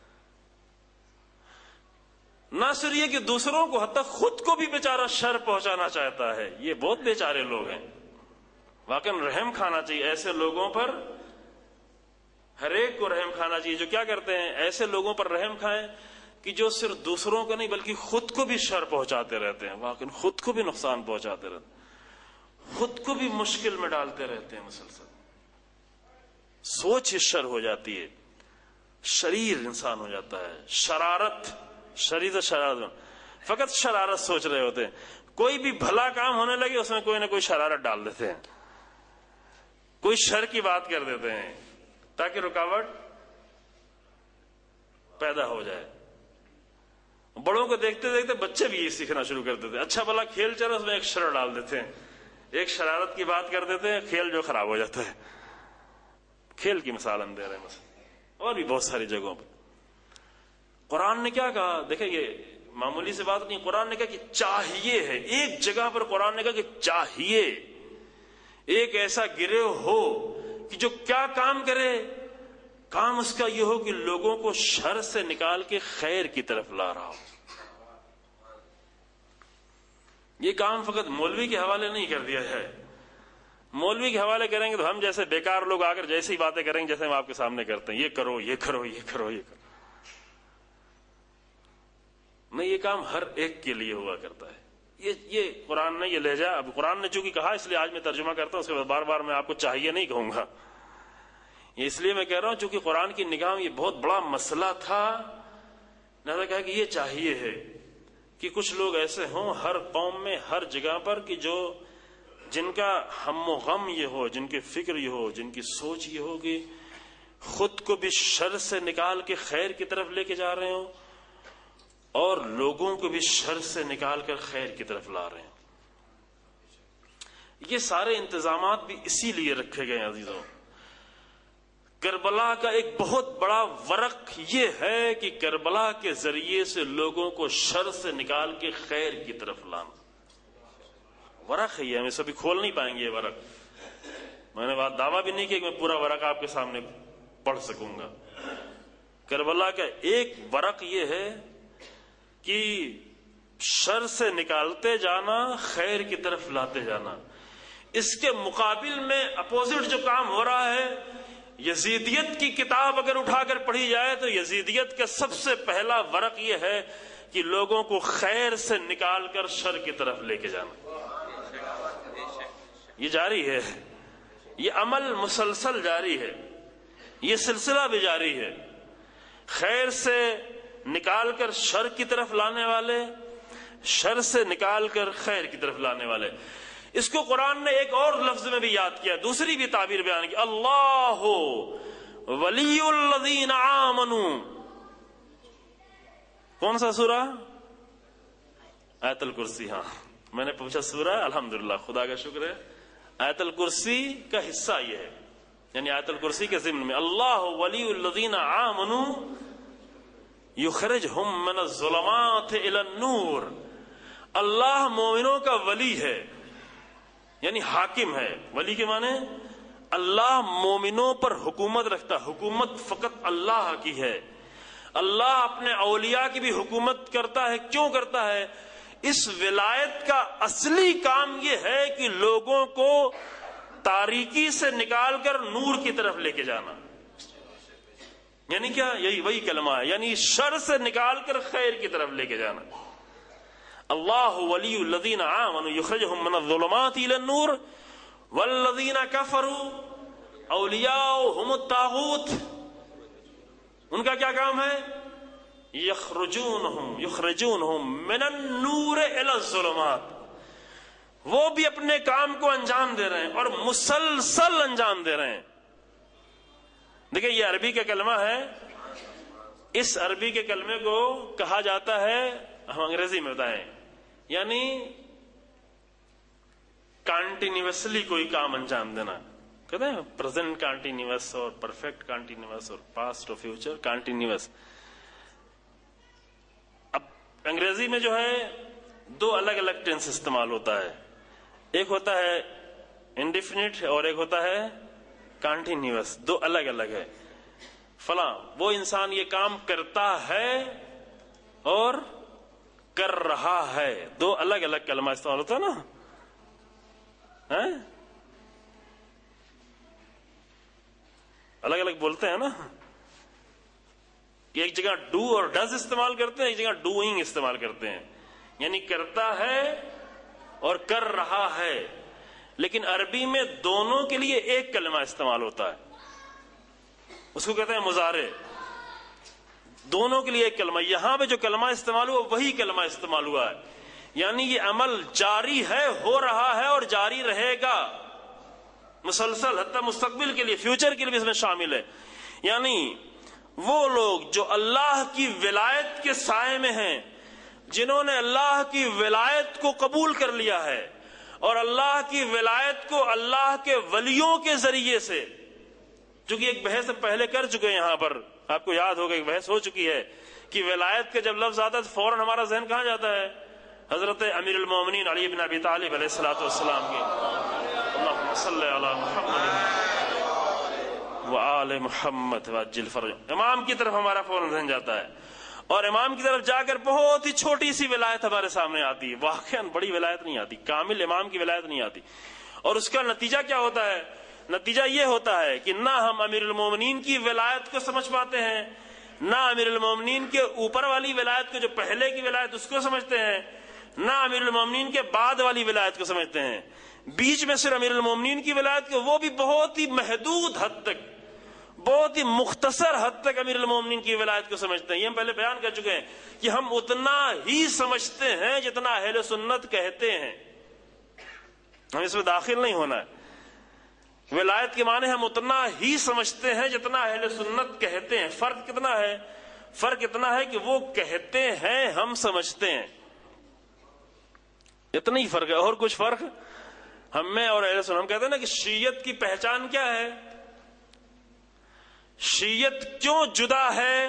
نہ صرف یہ کہ دوسروں کو، حتی خود کو بھی بیچارہ شر پہنچانا چاہتا ہے. یہ بہت بیچارے لوگ ہیں. واقعی رحم کھانا چاہیے ایسے لوگوں پر. ہر ایک کو رحم کھانا چاہیے جو کیا کرتے ہیں، ایسے لوگوں پر رحم کھائیں کہ جو صرف دوسروں کو نہیں بلکہ خود کو بھی شر پہنچاتے رہتے ہیں، واقعی خود کو بھی نقصان پہنچاتے رہتے ہیں، خود کو بھی مشکل میں ڈالتے رہتے ہیں مسلسل. سوچ ہی شر ہو جاتی ہے، شریر انسان ہو جاتا ہے. شرارت، شریر شرارت، فقط شرارت سوچ رہے ہوتے ہیں. کوئی بھی بھلا کام ہونے لگے اس میں کوئی نہ کوئی شرارت ڈال دیتے ہیں، کوئی شر کی بات کر دیتے ہیں تاکہ رکاوٹ پیدا ہو جائے. بڑوں کو دیکھتے دیکھتے بچے بھی یہ سیکھنا شروع کر دیتے ہیں. اچھا بھلا کھیل چل رہا اس میں ایک شر ڈال دیتے ہیں، ایک شرارت کی بات کر دیتے ہیں، کھیل جو خراب ہو جاتا ہے. کھیل کی مثال ہم دے رہے ہیں مثلا، اور بھی بہت ساری جگہوں پر. قرآن نے کیا کہا؟ دیکھیں یہ معمولی سے بات نہیں. قرآن نے کہا کہ چاہیے ہے، ایک جگہ پر قرآن نے کہا کہ چاہیے ایک ایسا گروہ ہو کہ جو کیا کام کرے، کام اس کا یہ ہو کہ لوگوں کو شر سے نکال کے خیر کی طرف لا رہا ہو. یہ کام فقط مولوی کے حوالے نہیں کر دیا جائے. مولوی کے حوالے کریں گے تو ہم جیسے بیکار لوگ آ کر جیسی باتیں کریں گے جیسے ہم آپ کے سامنے کرتے ہیں، یہ کرو یہ کرو یہ کرو یہ کرو. نہیں، یہ کام ہر ایک کے لیے ہوا کرتا ہے. یہ یہ قرآن نے یہ لہجہ، اب قرآن نے چونکہ کہا اس لیے آج میں ترجمہ کرتا ہوں، اس کے بعد بار بار میں آپ کو چاہیے نہیں کہوں گا. یہ اس لیے میں کہہ رہا ہوں چونکہ قرآن کی نگاہ میں یہ بہت بڑا مسئلہ تھا، لہذا کہا کہ یہ چاہیے ہے کہ کچھ لوگ ایسے ہوں ہر قوم میں، ہر جگہ پر، کہ جو جن کا ہم و غم یہ ہو، جن کی فکر یہ ہو، جن کی سوچ یہ ہو کہ خود کو بھی شر سے نکال کے خیر کی طرف لے کے جا رہے ہوں اور لوگوں کو بھی شر سے نکال کر خیر کی طرف لا رہے ہیں. یہ سارے انتظامات بھی اسی لیے رکھے گئے ہیں عزیزوں. کربلا کا ایک بہت بڑا ورق یہ ہے کہ کربلا کے ذریعے سے لوگوں کو شر سے نکال کے خیر کی طرف لانا. ورق ہے یہ، ہم اسے بھی کھول نہیں پائیں گے. یہ ورق میں نے بات دعویٰ بھی نہیں کیا کہ میں پورا ورق آپ کے سامنے پڑھ سکوں گا. کربلا کا ایک ورق یہ ہے کہ شر سے نکالتے جانا، خیر کی طرف لاتے جانا. اس کے مقابل میں اپوزٹ جو کام ہو رہا ہے، یزیدیت کی کتاب اگر اٹھا کر پڑھی جائے تو یزیدیت کا سب سے پہلا ورق یہ ہے کہ لوگوں کو خیر سے نکال کر شر کی طرف لے کے جانا. یہ جاری ہے، یہ عمل مسلسل جاری ہے، یہ سلسلہ بھی جاری ہے. خیر سے نکال کر شر کی طرف لانے والے، شر سے نکال کر خیر کی طرف لانے والے. اس کو قرآن نے ایک اور لفظ میں بھی یاد کیا، دوسری بھی تعبیر بیان کی. اللہ ولی الذین آمنوا. کون سا سورہ؟ آیت الکرسی. ہاں میں نے پوچھا سورہ، الحمدللہ خدا کا شکر ہے آیت الکرسی کا حصہ یہ ہے، یعنی آیت الکرسی کے ضمن میں اللہ ولی الذین آمنوا یخرجہم من الظلمات الی النور. اللہ مومنوں کا ولی ہے، یعنی حاکم ہے. ولی کے معنی اللہ مومنوں پر حکومت رکھتا. حکومت فقط اللہ کی ہے. اللہ اپنے اولیاء کی بھی حکومت کرتا ہے. کیوں کرتا ہے؟ اس ولایت کا اصلی کام یہ ہے کہ لوگوں کو تاریکی سے نکال کر نور کی طرف لے کے جانا. یعنی کیا؟ یہی وہی کلمہ ہے، یعنی شر سے نکال کر خیر کی طرف لے کے جانا. اللہ ولی الذین آمنوا یخرجہم من الظلمات الی النور والذین کفروا اولیاؤہم الطاغوت. ان کا کیا کام ہے؟ یخرجونہم یخرجونہم من النور الی الظلمات. وہ بھی اپنے کام کو انجام دے رہے ہیں اور مسلسل انجام دے رہے ہیں. دیکھیں یہ عربی کا کلمہ ہے. اس عربی کے کلمے کو کہا جاتا ہے، ہم انگریزی میں بتائیں، یعنی کانٹینیوسلی کوئی کام انجام دینا. کہتے ہیں پریزنٹ کانٹینیوس اور پرفیکٹ کانٹینیوس اور پاسٹ اور فیوچر کانٹینیوس. اب انگریزی میں جو ہے دو الگ الگ ٹینس استعمال ہوتا ہے. ایک ہوتا ہے انڈیفینٹ اور ایک ہوتا ہے کانٹینیوس. دو الگ الگ ہے. فلاں وہ انسان یہ کام کرتا ہے اور کر رہا ہے. دو الگ الگ کلمہ استعمال ہوتا ہے نا. الگ الگ بولتے ہیں نا. کہ ایک جگہ ڈو اور ڈز استعمال کرتے ہیں، ایک جگہ ڈوئنگ استعمال کرتے ہیں، یعنی کرتا ہے اور کر رہا ہے، لیکن عربی میں دونوں کے لیے ایک کلمہ استعمال ہوتا ہے، اس کو کہتے ہیں مضارع، دونوں کے لیے ایک کلمہ. یہاں پہ جو کلمہ استعمال ہوا وہی کلمہ استعمال ہوا ہے، یعنی یہ عمل جاری ہے، ہو رہا ہے اور جاری رہے گا مسلسل، حتی مستقبل کے لیے، فیوچر کے لیے بھی اس میں شامل ہے. یعنی وہ لوگ جو اللہ کی ولایت کے سائے میں ہیں، جنہوں نے اللہ کی ولایت کو قبول کر لیا ہے اور اللہ کی ولایت کو اللہ کے ولیوں کے ذریعے سے، چونکہ ایک بحث پہلے کر چکے ہیں یہاں پر، آپ کو یاد ہوگا ایک بحث ہو چکی ہے کہ ولایت کا جب لفظ آتا ہے تو فوراً ہمارا ذہن کہاں جاتا ہے؟ حضرت امیر المومنین علی بن ابی طالب علیہ الصلوۃ والسلام کی. اللہم صلی علی محمد وآل محمد وعجل فرج. امام کی طرف ہمارا فوراً ذہن جاتا ہے، اور امام کی طرف جا کر بہت ہی چھوٹی سی ولایت ہمارے سامنے آتی ہے، واقعاً بڑی ولایت نہیں آتی، کامل امام کی ولایت نہیں آتی. اور اس کا نتیجہ کیا ہوتا ہے؟ نتیجہ یہ ہوتا ہے کہ نہ ہم امیر المومنین کی ولایت کو سمجھ پاتے ہیں، نہ امیر المومنین کے اوپر والی ولایت کو، جو پہلے کی ولایت اس کو سمجھتے ہیں، نہ امیر المومنین کے بعد والی ولایت کو سمجھتے ہیں. بیچ میں صرف امیر المومنین کی ولایت کو، وہ بھی بہت ہی محدود حد تک، بہت ہی مختصر حد تک امیر المومنین کی ولایت کو سمجھتے ہیں. یہ ہم پہلے بیان کر چکے ہیں کہ ہم اتنا ہی سمجھتے ہیں جتنا اہل سنت کہتے ہیں، ہم اس میں داخل نہیں ہونا ہے. ولایت کے معنی ہم اتنا ہی سمجھتے ہیں جتنا اہل سنت کہتے ہیں. فرق کتنا ہے؟ فرق اتنا ہے کہ وہ کہتے ہیں، ہم سمجھتے ہیں، اتنا ہی فرق ہے. اور کچھ فرق ہم میں اور اہل سنت. ہم کہتے ہیں نا کہ شیعت کی پہچان کیا ہے، شیعت کیوں جدا ہے،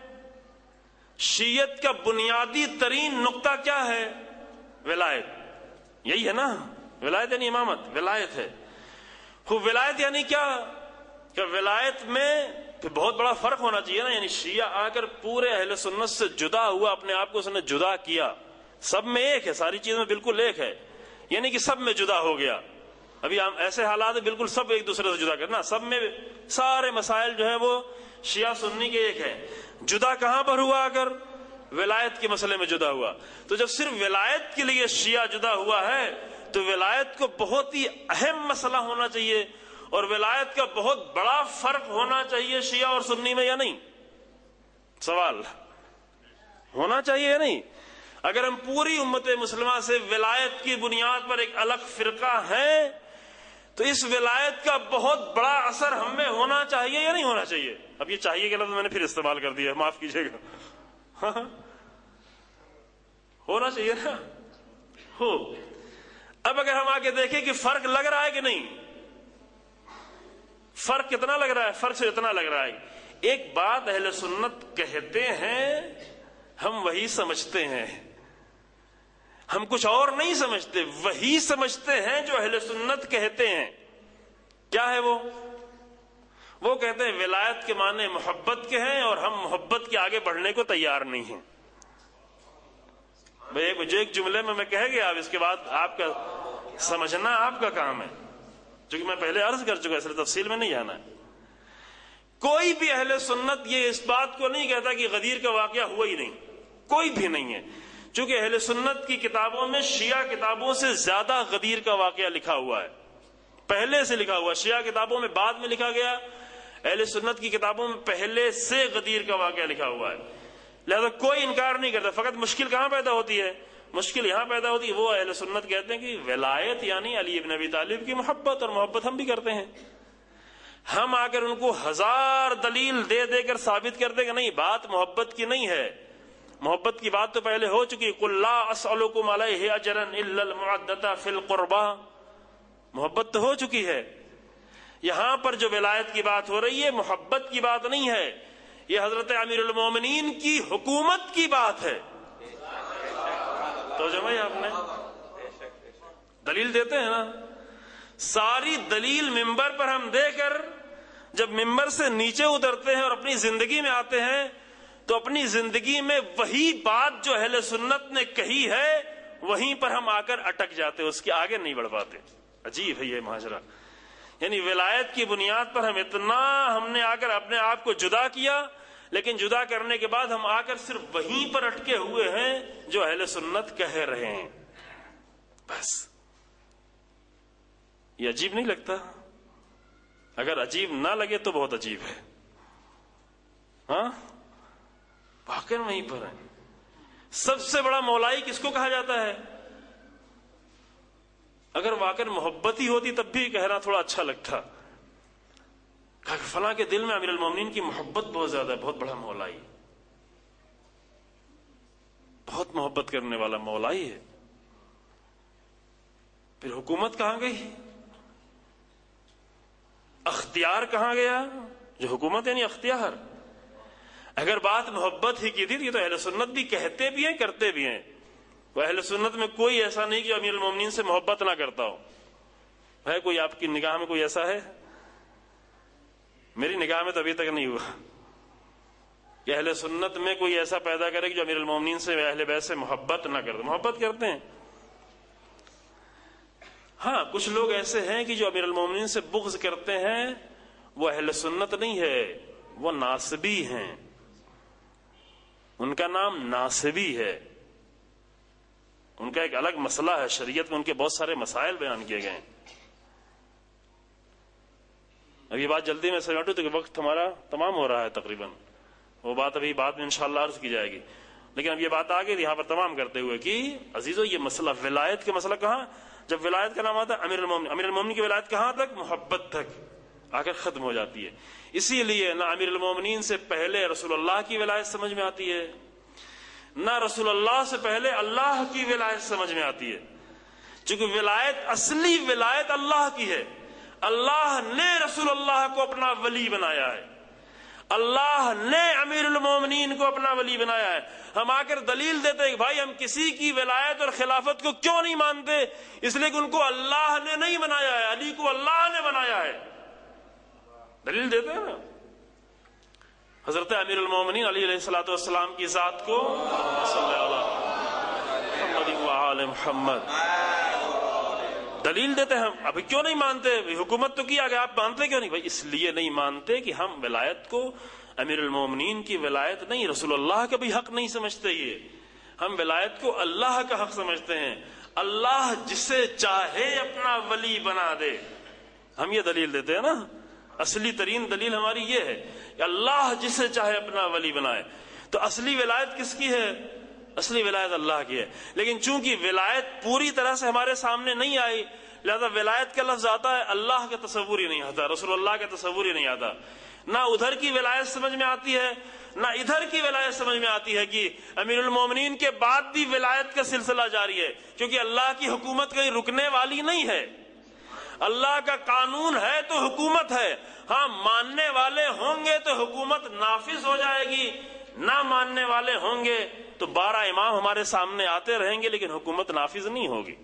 شیعت کا بنیادی ترین نقطہ کیا ہے؟ ولایت. یہی ہے نا، ولایت یعنی امامت، ولایت ہے. خوب ولایت یعنی کیا؟ کہ ولایت میں بہت بڑا فرق ہونا چاہیے نا. یعنی شیعہ آ کر پورے اہل سنت سے جدا ہوا، اپنے آپ کو اس نے جدا کیا، سب میں ایک ہے، ساری چیز میں بالکل ایک ہے، یعنی کہ سب میں جدا ہو گیا. ابھی ہم ایسے حالات بالکل سب ایک دوسرے سے جدا کرنا، سب میں سارے مسائل جو ہیں وہ شیعہ سنی کے ایک ہے. جدا کہاں پر ہوا؟ اگر ولایت کے مسئلے میں جدا ہوا. تو جب صرف ولایت کے لیے شیعہ جدا ہوا ہے تو ولایت کو بہت ہی اہم مسئلہ ہونا چاہیے، اور ولایت کا بہت بڑا فرق ہونا چاہیے شیعہ اور سنی میں، یا نہیں؟ سوال ہونا چاہیے یا نہیں؟ اگر ہم پوری امت مسلمہ سے ولایت کی بنیاد پر ایک الگ فرقہ ہیں تو اس ولایت کا بہت بڑا اثر ہم میں ہونا چاہیے یا نہیں ہونا چاہیے؟ اب یہ چاہیے کہ لفظ میں نے پھر استعمال کر دیا، معاف کیجیے گا. ہونا چاہیے نا، ہو. اب اگر ہم آگے دیکھیں کہ فرق لگ رہا ہے کہ نہیں، فرق کتنا لگ رہا ہے؟ فرق سے اتنا لگ رہا ہے. ایک بات اہل سنت کہتے ہیں، ہم وہی سمجھتے ہیں، ہم کچھ اور نہیں سمجھتے، وہی سمجھتے ہیں جو اہل سنت کہتے ہیں. کیا ہے وہ؟ وہ کہتے ہیں ولایت کے معنی محبت کے ہیں، اور ہم محبت کے آگے بڑھنے کو تیار نہیں ہیں. جو ایک جملے میں میں کہہ گیا، اب اس کے بعد آپ کا سمجھنا آپ کا کام ہے، چونکہ میں پہلے عرض کر چکا، اس لیے تفصیل میں نہیں جانا ہے. کوئی بھی اہل سنت یہ اس بات کو نہیں کہتا کہ غدیر کا واقعہ ہوا ہی نہیں، کوئی بھی نہیں ہے. چونکہ اہل سنت کی کتابوں میں شیعہ کتابوں سے زیادہ غدیر کا واقعہ لکھا ہوا ہے، پہلے سے لکھا ہوا ہے. شیعہ کتابوں میں بعد میں لکھا گیا، اہل سنت کی کتابوں میں پہلے سے غدیر کا واقعہ لکھا ہوا ہے. لہذا کوئی انکار نہیں کرتا. فقط مشکل کہاں پیدا ہوتی ہے؟ مشکل یہاں پیدا ہوتی ہے، وہ اہل سنت کہتے ہیں کہ ولایت یعنی علی ابن ابی طالب کی محبت، اور محبت ہم بھی کرتے ہیں. ہم آ کر ان کو ہزار دلیل دے دے کر ثابت کر دیں کہ نہیں، بات محبت کی نہیں ہے. محبت کی بات تو پہلے ہو چکی، قل لا اسألکم علیہ اجرا الا المودۃ فی القربى، محبت تو ہو چکی ہے. یہاں پر جو ولایت کی بات ہو رہی ہے محبت کی بات نہیں ہے، یہ حضرت امیر المومنین کی حکومت کی بات ہے. تو جمعی آپ نے دلیل دیتے ہیں نا، ساری دلیل ممبر پر ہم دے کر جب ممبر سے نیچے اترتے ہیں اور اپنی زندگی میں آتے ہیں تو اپنی زندگی میں وہی بات جو اہل سنت نے کہی ہے وہیں پر ہم آ کر اٹک جاتے، اس کے آگے نہیں بڑھ پاتے. عجیب ہے یہ معاشرہ. یعنی ولایت کی بنیاد پر ہم اتنا ہم نے آ کر اپنے آپ کو جدا کیا، لیکن جدا کرنے کے بعد ہم آ کر صرف وہیں پر اٹکے ہوئے ہیں جو اہل سنت کہہ رہے ہیں. بس یہ عجیب نہیں لگتا؟ اگر عجیب نہ لگے تو بہت عجیب ہے. ہاں واقعی وہیں پر ہے. سب سے بڑا مولائی کس کو کہا جاتا ہے؟ اگر واقعی محبت ہی ہوتی تب بھی کہنا تھوڑا اچھا لگتا. کہا کہ فلاں کے دل میں امیر المومنین کی محبت بہت زیادہ ہے، بہت بڑا مولائی، بہت محبت کرنے والا مولائی ہے. پھر حکومت کہاں گئی؟ اختیار کہاں گیا؟ جو حکومت یعنی اختیار. اگر بات محبت ہی کی تھی تو اہل سنت بھی کہتے بھی ہیں کرتے بھی ہیں. وہ اہل سنت میں کوئی ایسا نہیں کہ امیر المومنین سے محبت نہ کرتا ہو. ہے کوئی آپ کی نگاہ میں کوئی ایسا ہے؟ میری نگاہ میں تو ابھی تک نہیں ہوا کہ اہل سنت میں کوئی ایسا پیدا کرے کہ جو امیر المومنین سے اہل بیت سے محبت نہ کرتے. محبت کرتے ہیں. ہاں کچھ لوگ ایسے ہیں کہ جو امیر المومنین سے بغض کرتے ہیں، وہ اہل سنت نہیں ہے، وہ ناصبی ہیں. ان کا نام ناصبی ہے. ان کا ایک الگ مسئلہ ہے. شریعت میں ان کے بہت سارے مسائل بیان کیے گئے ہیں. اب یہ بات جلدی میں سمیٹوں تو کہ وقت ہمارا تمام ہو رہا ہے تقریباً. وہ بات ابھی بعد میں انشاءاللہ عرض کی جائے گی، لیکن اب یہ بات آ گئی یہاں پر تمام کرتے ہوئے کہ عزیزو یہ مسئلہ ولایت کا مسئلہ کہاں؟ جب ولایت کا نام آتا ہے امیر المومنین، امیر المومنین کی ولایت کہاں تک؟ محبت تک آ کر ختم ہو جاتی ہے. اسی لیے نہ امیر المومنین سے پہلے رسول اللہ کی ولایت سمجھ میں آتی ہے، نہ رسول اللہ سے پہلے اللہ کی ولایت سمجھ میں آتی ہے. چونکہ ولایت، اصلی ولایت اللہ کی ہے. اللہ نے رسول اللہ کو اپنا ولی بنایا ہے، اللہ نے امیر المومنین کو اپنا ولی بنایا ہے. ہم آ کر دلیل دیتے ہیں کہ بھائی ہم کسی کی ولایت اور خلافت کو کیوں نہیں مانتے؟ اس لیے کہ ان کو اللہ نے نہیں بنایا ہے، علی کو اللہ نے بنایا ہے. دلیل دیتے ہیں نا. حضرت امیر المومنین علی علیہ الصلوۃ والسلام کی ذات کو صلی اللہ محمد وآل محمد دلیل دیتے ہیں. ہم ابھی کیوں نہیں مانتے؟ حکومت تو کیا گیا، آپ مانتے کیوں نہیں؟ بھائی اس لیے نہیں مانتے کہ ہم ولایت کو، امیر المومنین کی ولایت نہیں، رسول اللہ کا بھی حق نہیں سمجھتے. یہ ہم ولایت کو اللہ کا حق سمجھتے ہیں. اللہ جسے چاہے اپنا ولی بنا دے. ہم یہ دلیل دیتے ہیں نا. اصلی ترین دلیل ہماری یہ ہے کہ اللہ جسے چاہے اپنا ولی بنائے. تو اصلی ولایت کس کی ہے؟ اصلی ولایت اللہ کی ہے. لیکن چونکہ ولایت پوری طرح سے ہمارے سامنے نہیں آئی، لہذا ولایت کا لفظ آتا ہے، اللہ کا تصور ہی نہیں آتا، رسول اللہ کا تصور ہی نہیں آتا. نہ ادھر کی ولایت سمجھ میں آتی ہے، نہ ادھر کی ولایت سمجھ میں آتی ہے کہ امیر المومنین کے بعد بھی ولایت کا سلسلہ جاری ہے. کیونکہ اللہ کی حکومت کہیں رکنے والی نہیں ہے. اللہ کا قانون ہے تو حکومت ہے. ہاں ماننے والے ہوں گے تو حکومت نافذ ہو جائے گی، نہ ماننے والے ہوں گے تو بارہ امام ہمارے سامنے آتے رہیں گے لیکن حکومت نافذ نہیں ہوگی.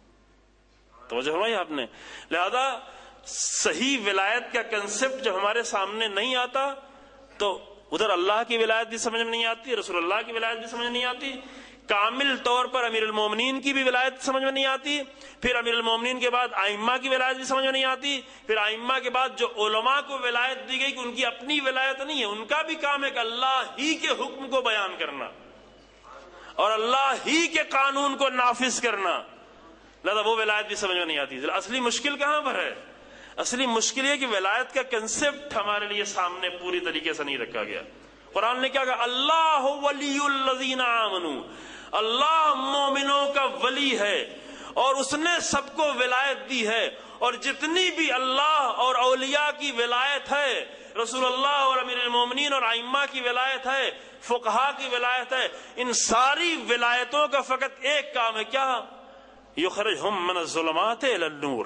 توجہ فرمائی آپ نے. لہذا صحیح ولایت کا کنسپٹ جب ہمارے سامنے نہیں آتا تو ادھر اللہ کی ولایت بھی سمجھ میں نہیں آتی، رسول اللہ کی ولایت بھی سمجھ نہیں آتی، کامل طور پر امیر المومنین کی بھی ولایت سمجھ میں نہیں آتی. پھر امیر المومنین کے بعد ائمہ کی ولایت بھی سمجھ میں نہیں آتی. پھر ائمہ کے بعد جو علماء کو ولایت دی گئی کہ ان کی اپنی ولایت نہیں ہے، ان کا بھی کام ہے کہ اللہ ہی کے حکم کو بیان کرنا اور اللہ ہی کے قانون کو نافذ کرنا. لہذا وہ ولایت بھی سمجھ میں نہیں آتی. اصلی مشکل کہاں پر ہے؟ اصلی مشکل یہ کہ ولایت کا کنسپٹ ہمارے لیے سامنے پوری طریقے سے نہیں رکھا گیا. قرآن نے کیا کہا؟ اللہ ولی الذین آمنوا، اللہ مومنوں کا ولی ہے اور اس نے سب کو ولایت دی ہے. اور جتنی بھی اللہ اور اولیاء کی ولایت ہے، رسول اللہ اور امیر المومنین اور ائمہ کی ولایت ہے، فقہا کی ولایت ہے، ان ساری ولایتوں کا فقط ایک کام ہے. کیا؟ یخرجہم من الظلمات الی النور،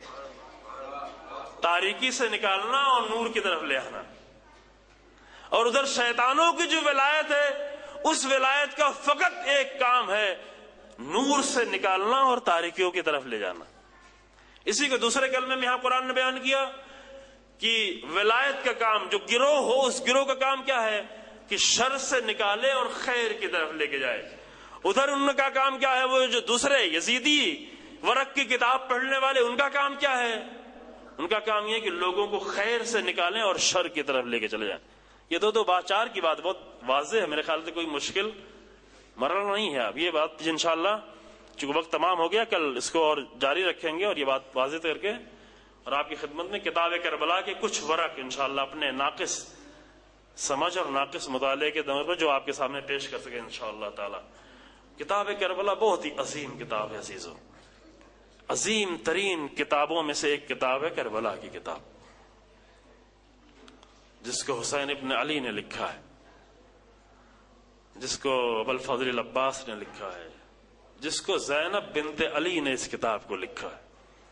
تاریکی سے نکالنا اور نور کی طرف لے آنا. اور ادھر شیطانوں کی جو ولایت ہے اس ولایت کا فقط ایک کام ہے، نور سے نکالنا اور تاریکیوں کی طرف لے جانا. اسی کو دوسرے کلمے میں یہاں قرآن نے بیان کیا کہ ولایت کا کام جو گروہ ہو اس گروہ کا کام کیا ہے کہ شر سے نکالے اور خیر کی طرف لے کے جائے. ادھر ان کا کام کیا ہے؟ وہ جو دوسرے یزیدی ورق کی کتاب پڑھنے والے، ان کا کام کیا ہے؟ ان کا کام یہ کہ لوگوں کو خیر سے نکالیں اور شر کی طرف لے کے چلے جائیں. یہ دو دو باچار کی بات بہت واضح ہے، میرے خیال سے کوئی مشکل مرحلہ نہیں ہے. اب یہ بات انشاءاللہ چونکہ وقت تمام ہو گیا، کل اس کو اور جاری رکھیں گے اور یہ بات واضح کر کے اور آپ کی خدمت میں کتاب کربلا کے کچھ ورق انشاءاللہ اپنے ناقص سمجھ اور ناقص مطالعے کے دور پر جو آپ کے سامنے پیش کر سکیں انشاءاللہ تعالی. کتاب کربلا بہت ہی عظیم کتاب ہے عزیزو، عظیم ترین کتابوں میں سے ایک کتاب ہے کربلا کی کتاب، جس کو حسین ابن علی نے لکھا ہے، جس کو ابو الفضل العباس نے لکھا ہے، جس کو زینب بنت علی نے اس کتاب کو لکھا ہے.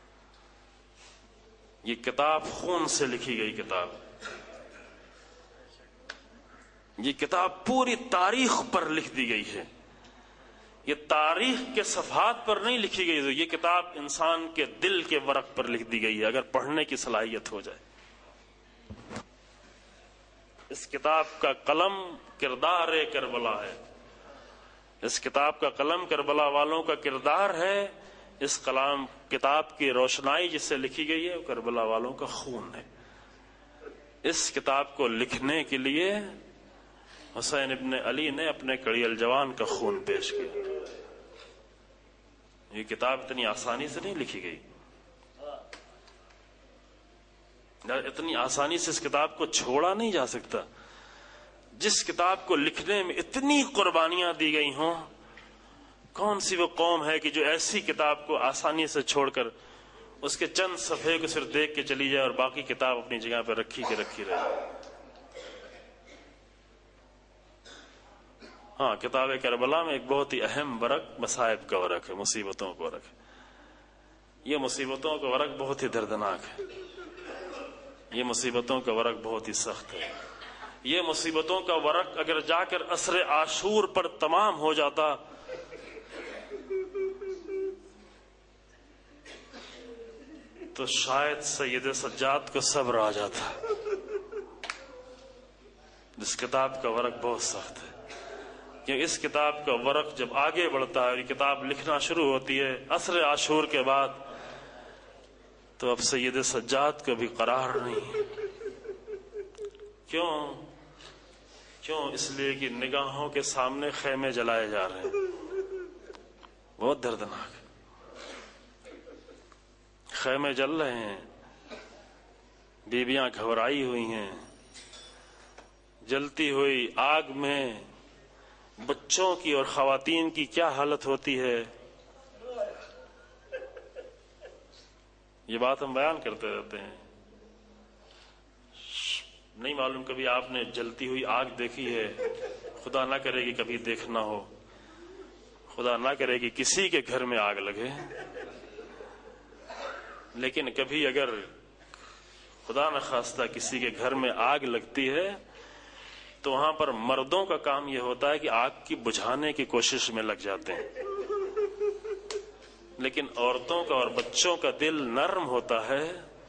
یہ کتاب خون سے لکھی گئی کتاب، یہ کتاب پوری تاریخ پر لکھ دی گئی ہے. یہ تاریخ کے صفحات پر نہیں لکھی گئی، یہ کتاب انسان کے دل کے ورق پر لکھ دی گئی ہے اگر پڑھنے کی صلاحیت ہو جائے. اس کتاب کا قلم کردار کربلا ہے، اس کتاب کا قلم کربلا والوں کا کردار ہے. اس کلام کتاب کی روشنائی جس سے لکھی گئی ہے وہ کربلا والوں کا خون ہے. اس کتاب کو لکھنے کے لیے حسین ابن علی نے اپنے کڑی الجوان کا خون پیش کیا. یہ کتاب اتنی آسانی سے نہیں لکھی گئی، اتنی آسانی سے اس کتاب کو چھوڑا نہیں جا سکتا. جس کتاب کو لکھنے میں اتنی قربانیاں دی گئی ہوں، کون سی وہ قوم ہے کہ جو ایسی کتاب کو آسانی سے چھوڑ کر اس کے چند صفحے کو صرف دیکھ کے چلی جائے اور باقی کتاب اپنی جگہ پہ رکھی کے رکھی رہے. ہاں، کتاب کربلا میں ایک بہت ہی اہم ورق مصائب کا ورق ہے، مصیبتوں کا ورق ہے. یہ مصیبتوں کا ورق بہت ہی دردناک ہے، یہ مصیبتوں کا ورق بہت ہی سخت ہے. یہ مصیبتوں کا ورق اگر جا کر عصر عاشور پر تمام ہو جاتا تو شاید سید سجاد کو صبر آ جاتا. اس کتاب کا ورق بہت سخت ہے، کہ اس کتاب کا ورق جب آگے بڑھتا ہے اور یہ کتاب لکھنا شروع ہوتی ہے عصر عاشور کے بعد، تو اب سید سجاد کو بھی قرار نہیں. کیوں؟ کیوں؟ اس لیے کہ نگاہوں کے سامنے خیمے جلائے جا رہے ہیں. بہت دردناک، خیمے جل رہے ہیں، بیویاں گھبرائی ہوئی ہیں، جلتی ہوئی آگ میں بچوں کی اور خواتین کی کیا حالت ہوتی ہے. یہ بات ہم بیان کرتے رہتے ہیں. نہیں معلوم کبھی آپ نے جلتی ہوئی آگ دیکھی ہے؟ خدا نہ کرے کہ کبھی دیکھنا ہو، خدا نہ کرے کہ کسی کے گھر میں آگ لگے. لیکن کبھی اگر خدا نخواستہ کسی کے گھر میں آگ لگتی ہے تو وہاں پر مردوں کا کام یہ ہوتا ہے کہ آگ کی بجھانے کی کوشش میں لگ جاتے ہیں، لیکن عورتوں کا اور بچوں کا دل نرم ہوتا ہے.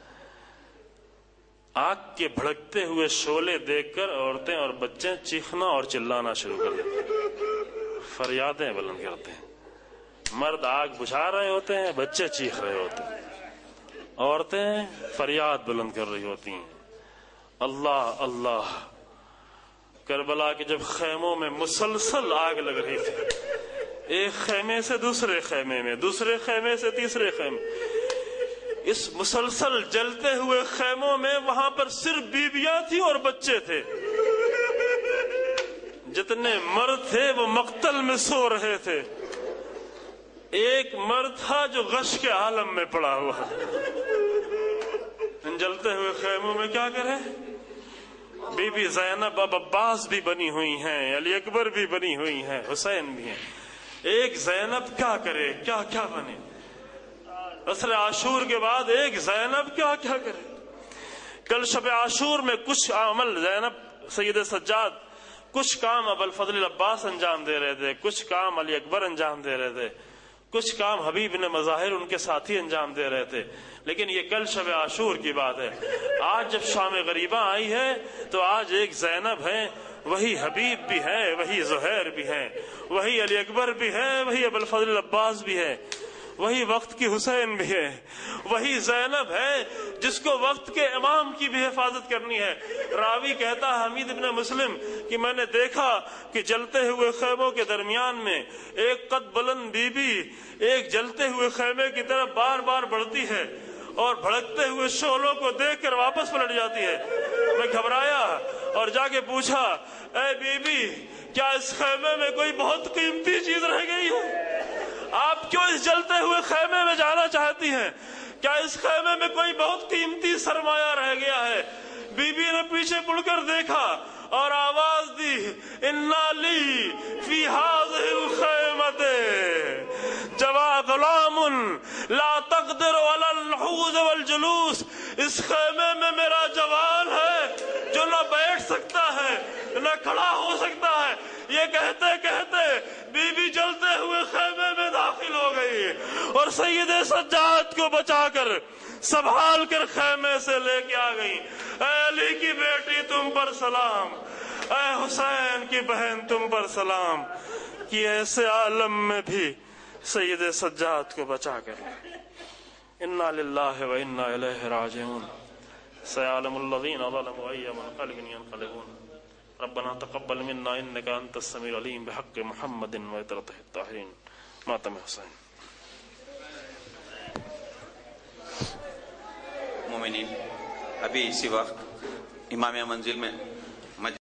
آگ کے بھڑکتے ہوئے شعلے دیکھ کر عورتیں اور بچے چیخنا اور چلانا شروع کر دیتے ہیں، فریادیں بلند کرتے ہیں. مرد آگ بجھا رہے ہوتے ہیں، بچے چیخ رہے ہوتے ہیں، عورتیں فریاد بلند کر رہی ہوتی ہیں. اللہ اللہ. کربلا کے جب خیموں میں مسلسل آگ لگ رہی تھی، ایک خیمے سے دوسرے خیمے میں، دوسرے خیمے سے تیسرے خیمے، اس مسلسل جلتے ہوئے خیموں میں وہاں پر صرف بیویاں تھیں اور بچے تھے. جتنے مرد تھے وہ مقتل میں سو رہے تھے. ایک مرد تھا جو غش کے عالم میں پڑا ہوا. ان جلتے ہوئے خیموں میں کیا کرے؟ بی بی زینب اب عباس بھی بنی ہوئی ہیں، علی اکبر بھی بنی ہوئی ہیں، حسین بھی ہیں. ایک زینب کیا کرے؟ کیا کیا بنے؟ عصر عاشور کے بعد ایک زینب کیا کیا کرے؟ کل شب عاشور میں کچھ عمل زینب سید سجاد، کچھ کام ابو الفضل العباس انجام دے رہے تھے، کچھ کام علی اکبر انجام دے رہے تھے، کچھ کام حبیب بن مظاہر ان کے ساتھی انجام دے رہے تھے. لیکن یہ کل شب عاشور کی بات ہے. آج جب شام غریبہ آئی ہے تو آج ایک زینب ہے، وہی حبیب بھی ہے، وہی زہیر بھی ہے، وہی علی اکبر بھی ہے، وہی ابو الفضل العباس بھی ہے، وہی وقت کی حسین بھی ہے، وہی زینب ہے جس کو وقت کے امام کی بھی حفاظت کرنی ہے۔ راوی کہتا ہے حمید ابن مسلم کہ میں نے دیکھا کہ جلتے ہوئے خیموں کے درمیان میں ایک قد بلند بی بی ایک جلتے ہوئے خیمے کی طرف بار بار بڑھتی ہے اور بھڑکتے ہوئے شعلوں کو دیکھ کر واپس پلٹ جاتی ہے۔ میں گھبرایا اور جا کے پوچھا، اے بی بی کیا اس خیمے میں کوئی بہت قیمتی چیز رہ گئی ہے؟ آپ کیوں اس جلتے ہوئے خیمے میں جانا چاہتی ہیں؟ کیا اس خیمے میں کوئی بہت قیمتی سرمایہ رہ گیا ہے؟ بی بی نے پیچھے مڑ کر دیکھا اور آواز دی، اِنَّا لِی فِی هَذِهِ الْخَیْمَةِ جَوَا غُلَامٌ لَا تَقْدِرُ عَلَى النُّحُوزِ وَالْجُلُوسِ، اس خیمے میں میرا جوان ہے جو نہ بیٹھ سکتا ہے نہ کھڑا ہو سکتا ہے۔ یہ کہتے کہتے بی بی جلتے ہوئے خیمے میں داخل ہو گئی اور سید سجاد کو بچا کر سنبھال کر خیمے سے لے کے آ گئی۔ اے علی کی بیٹی تم پر سلام، اے حسین کی بہن تم پر سلام، کہ ایسے عالم میں بھی سید سجاد کو بچا کر انا للہ و انا الیہ راجعون۔ سيعلم الذين ظلموا أي منقلب ينقلبون ربنا تقبل منا إنك أنت السميع العليم بحق محمد وعترته الطاهرين۔ ماتم حسین۔ مومنین، ابھی اسی وقت امام منزل میں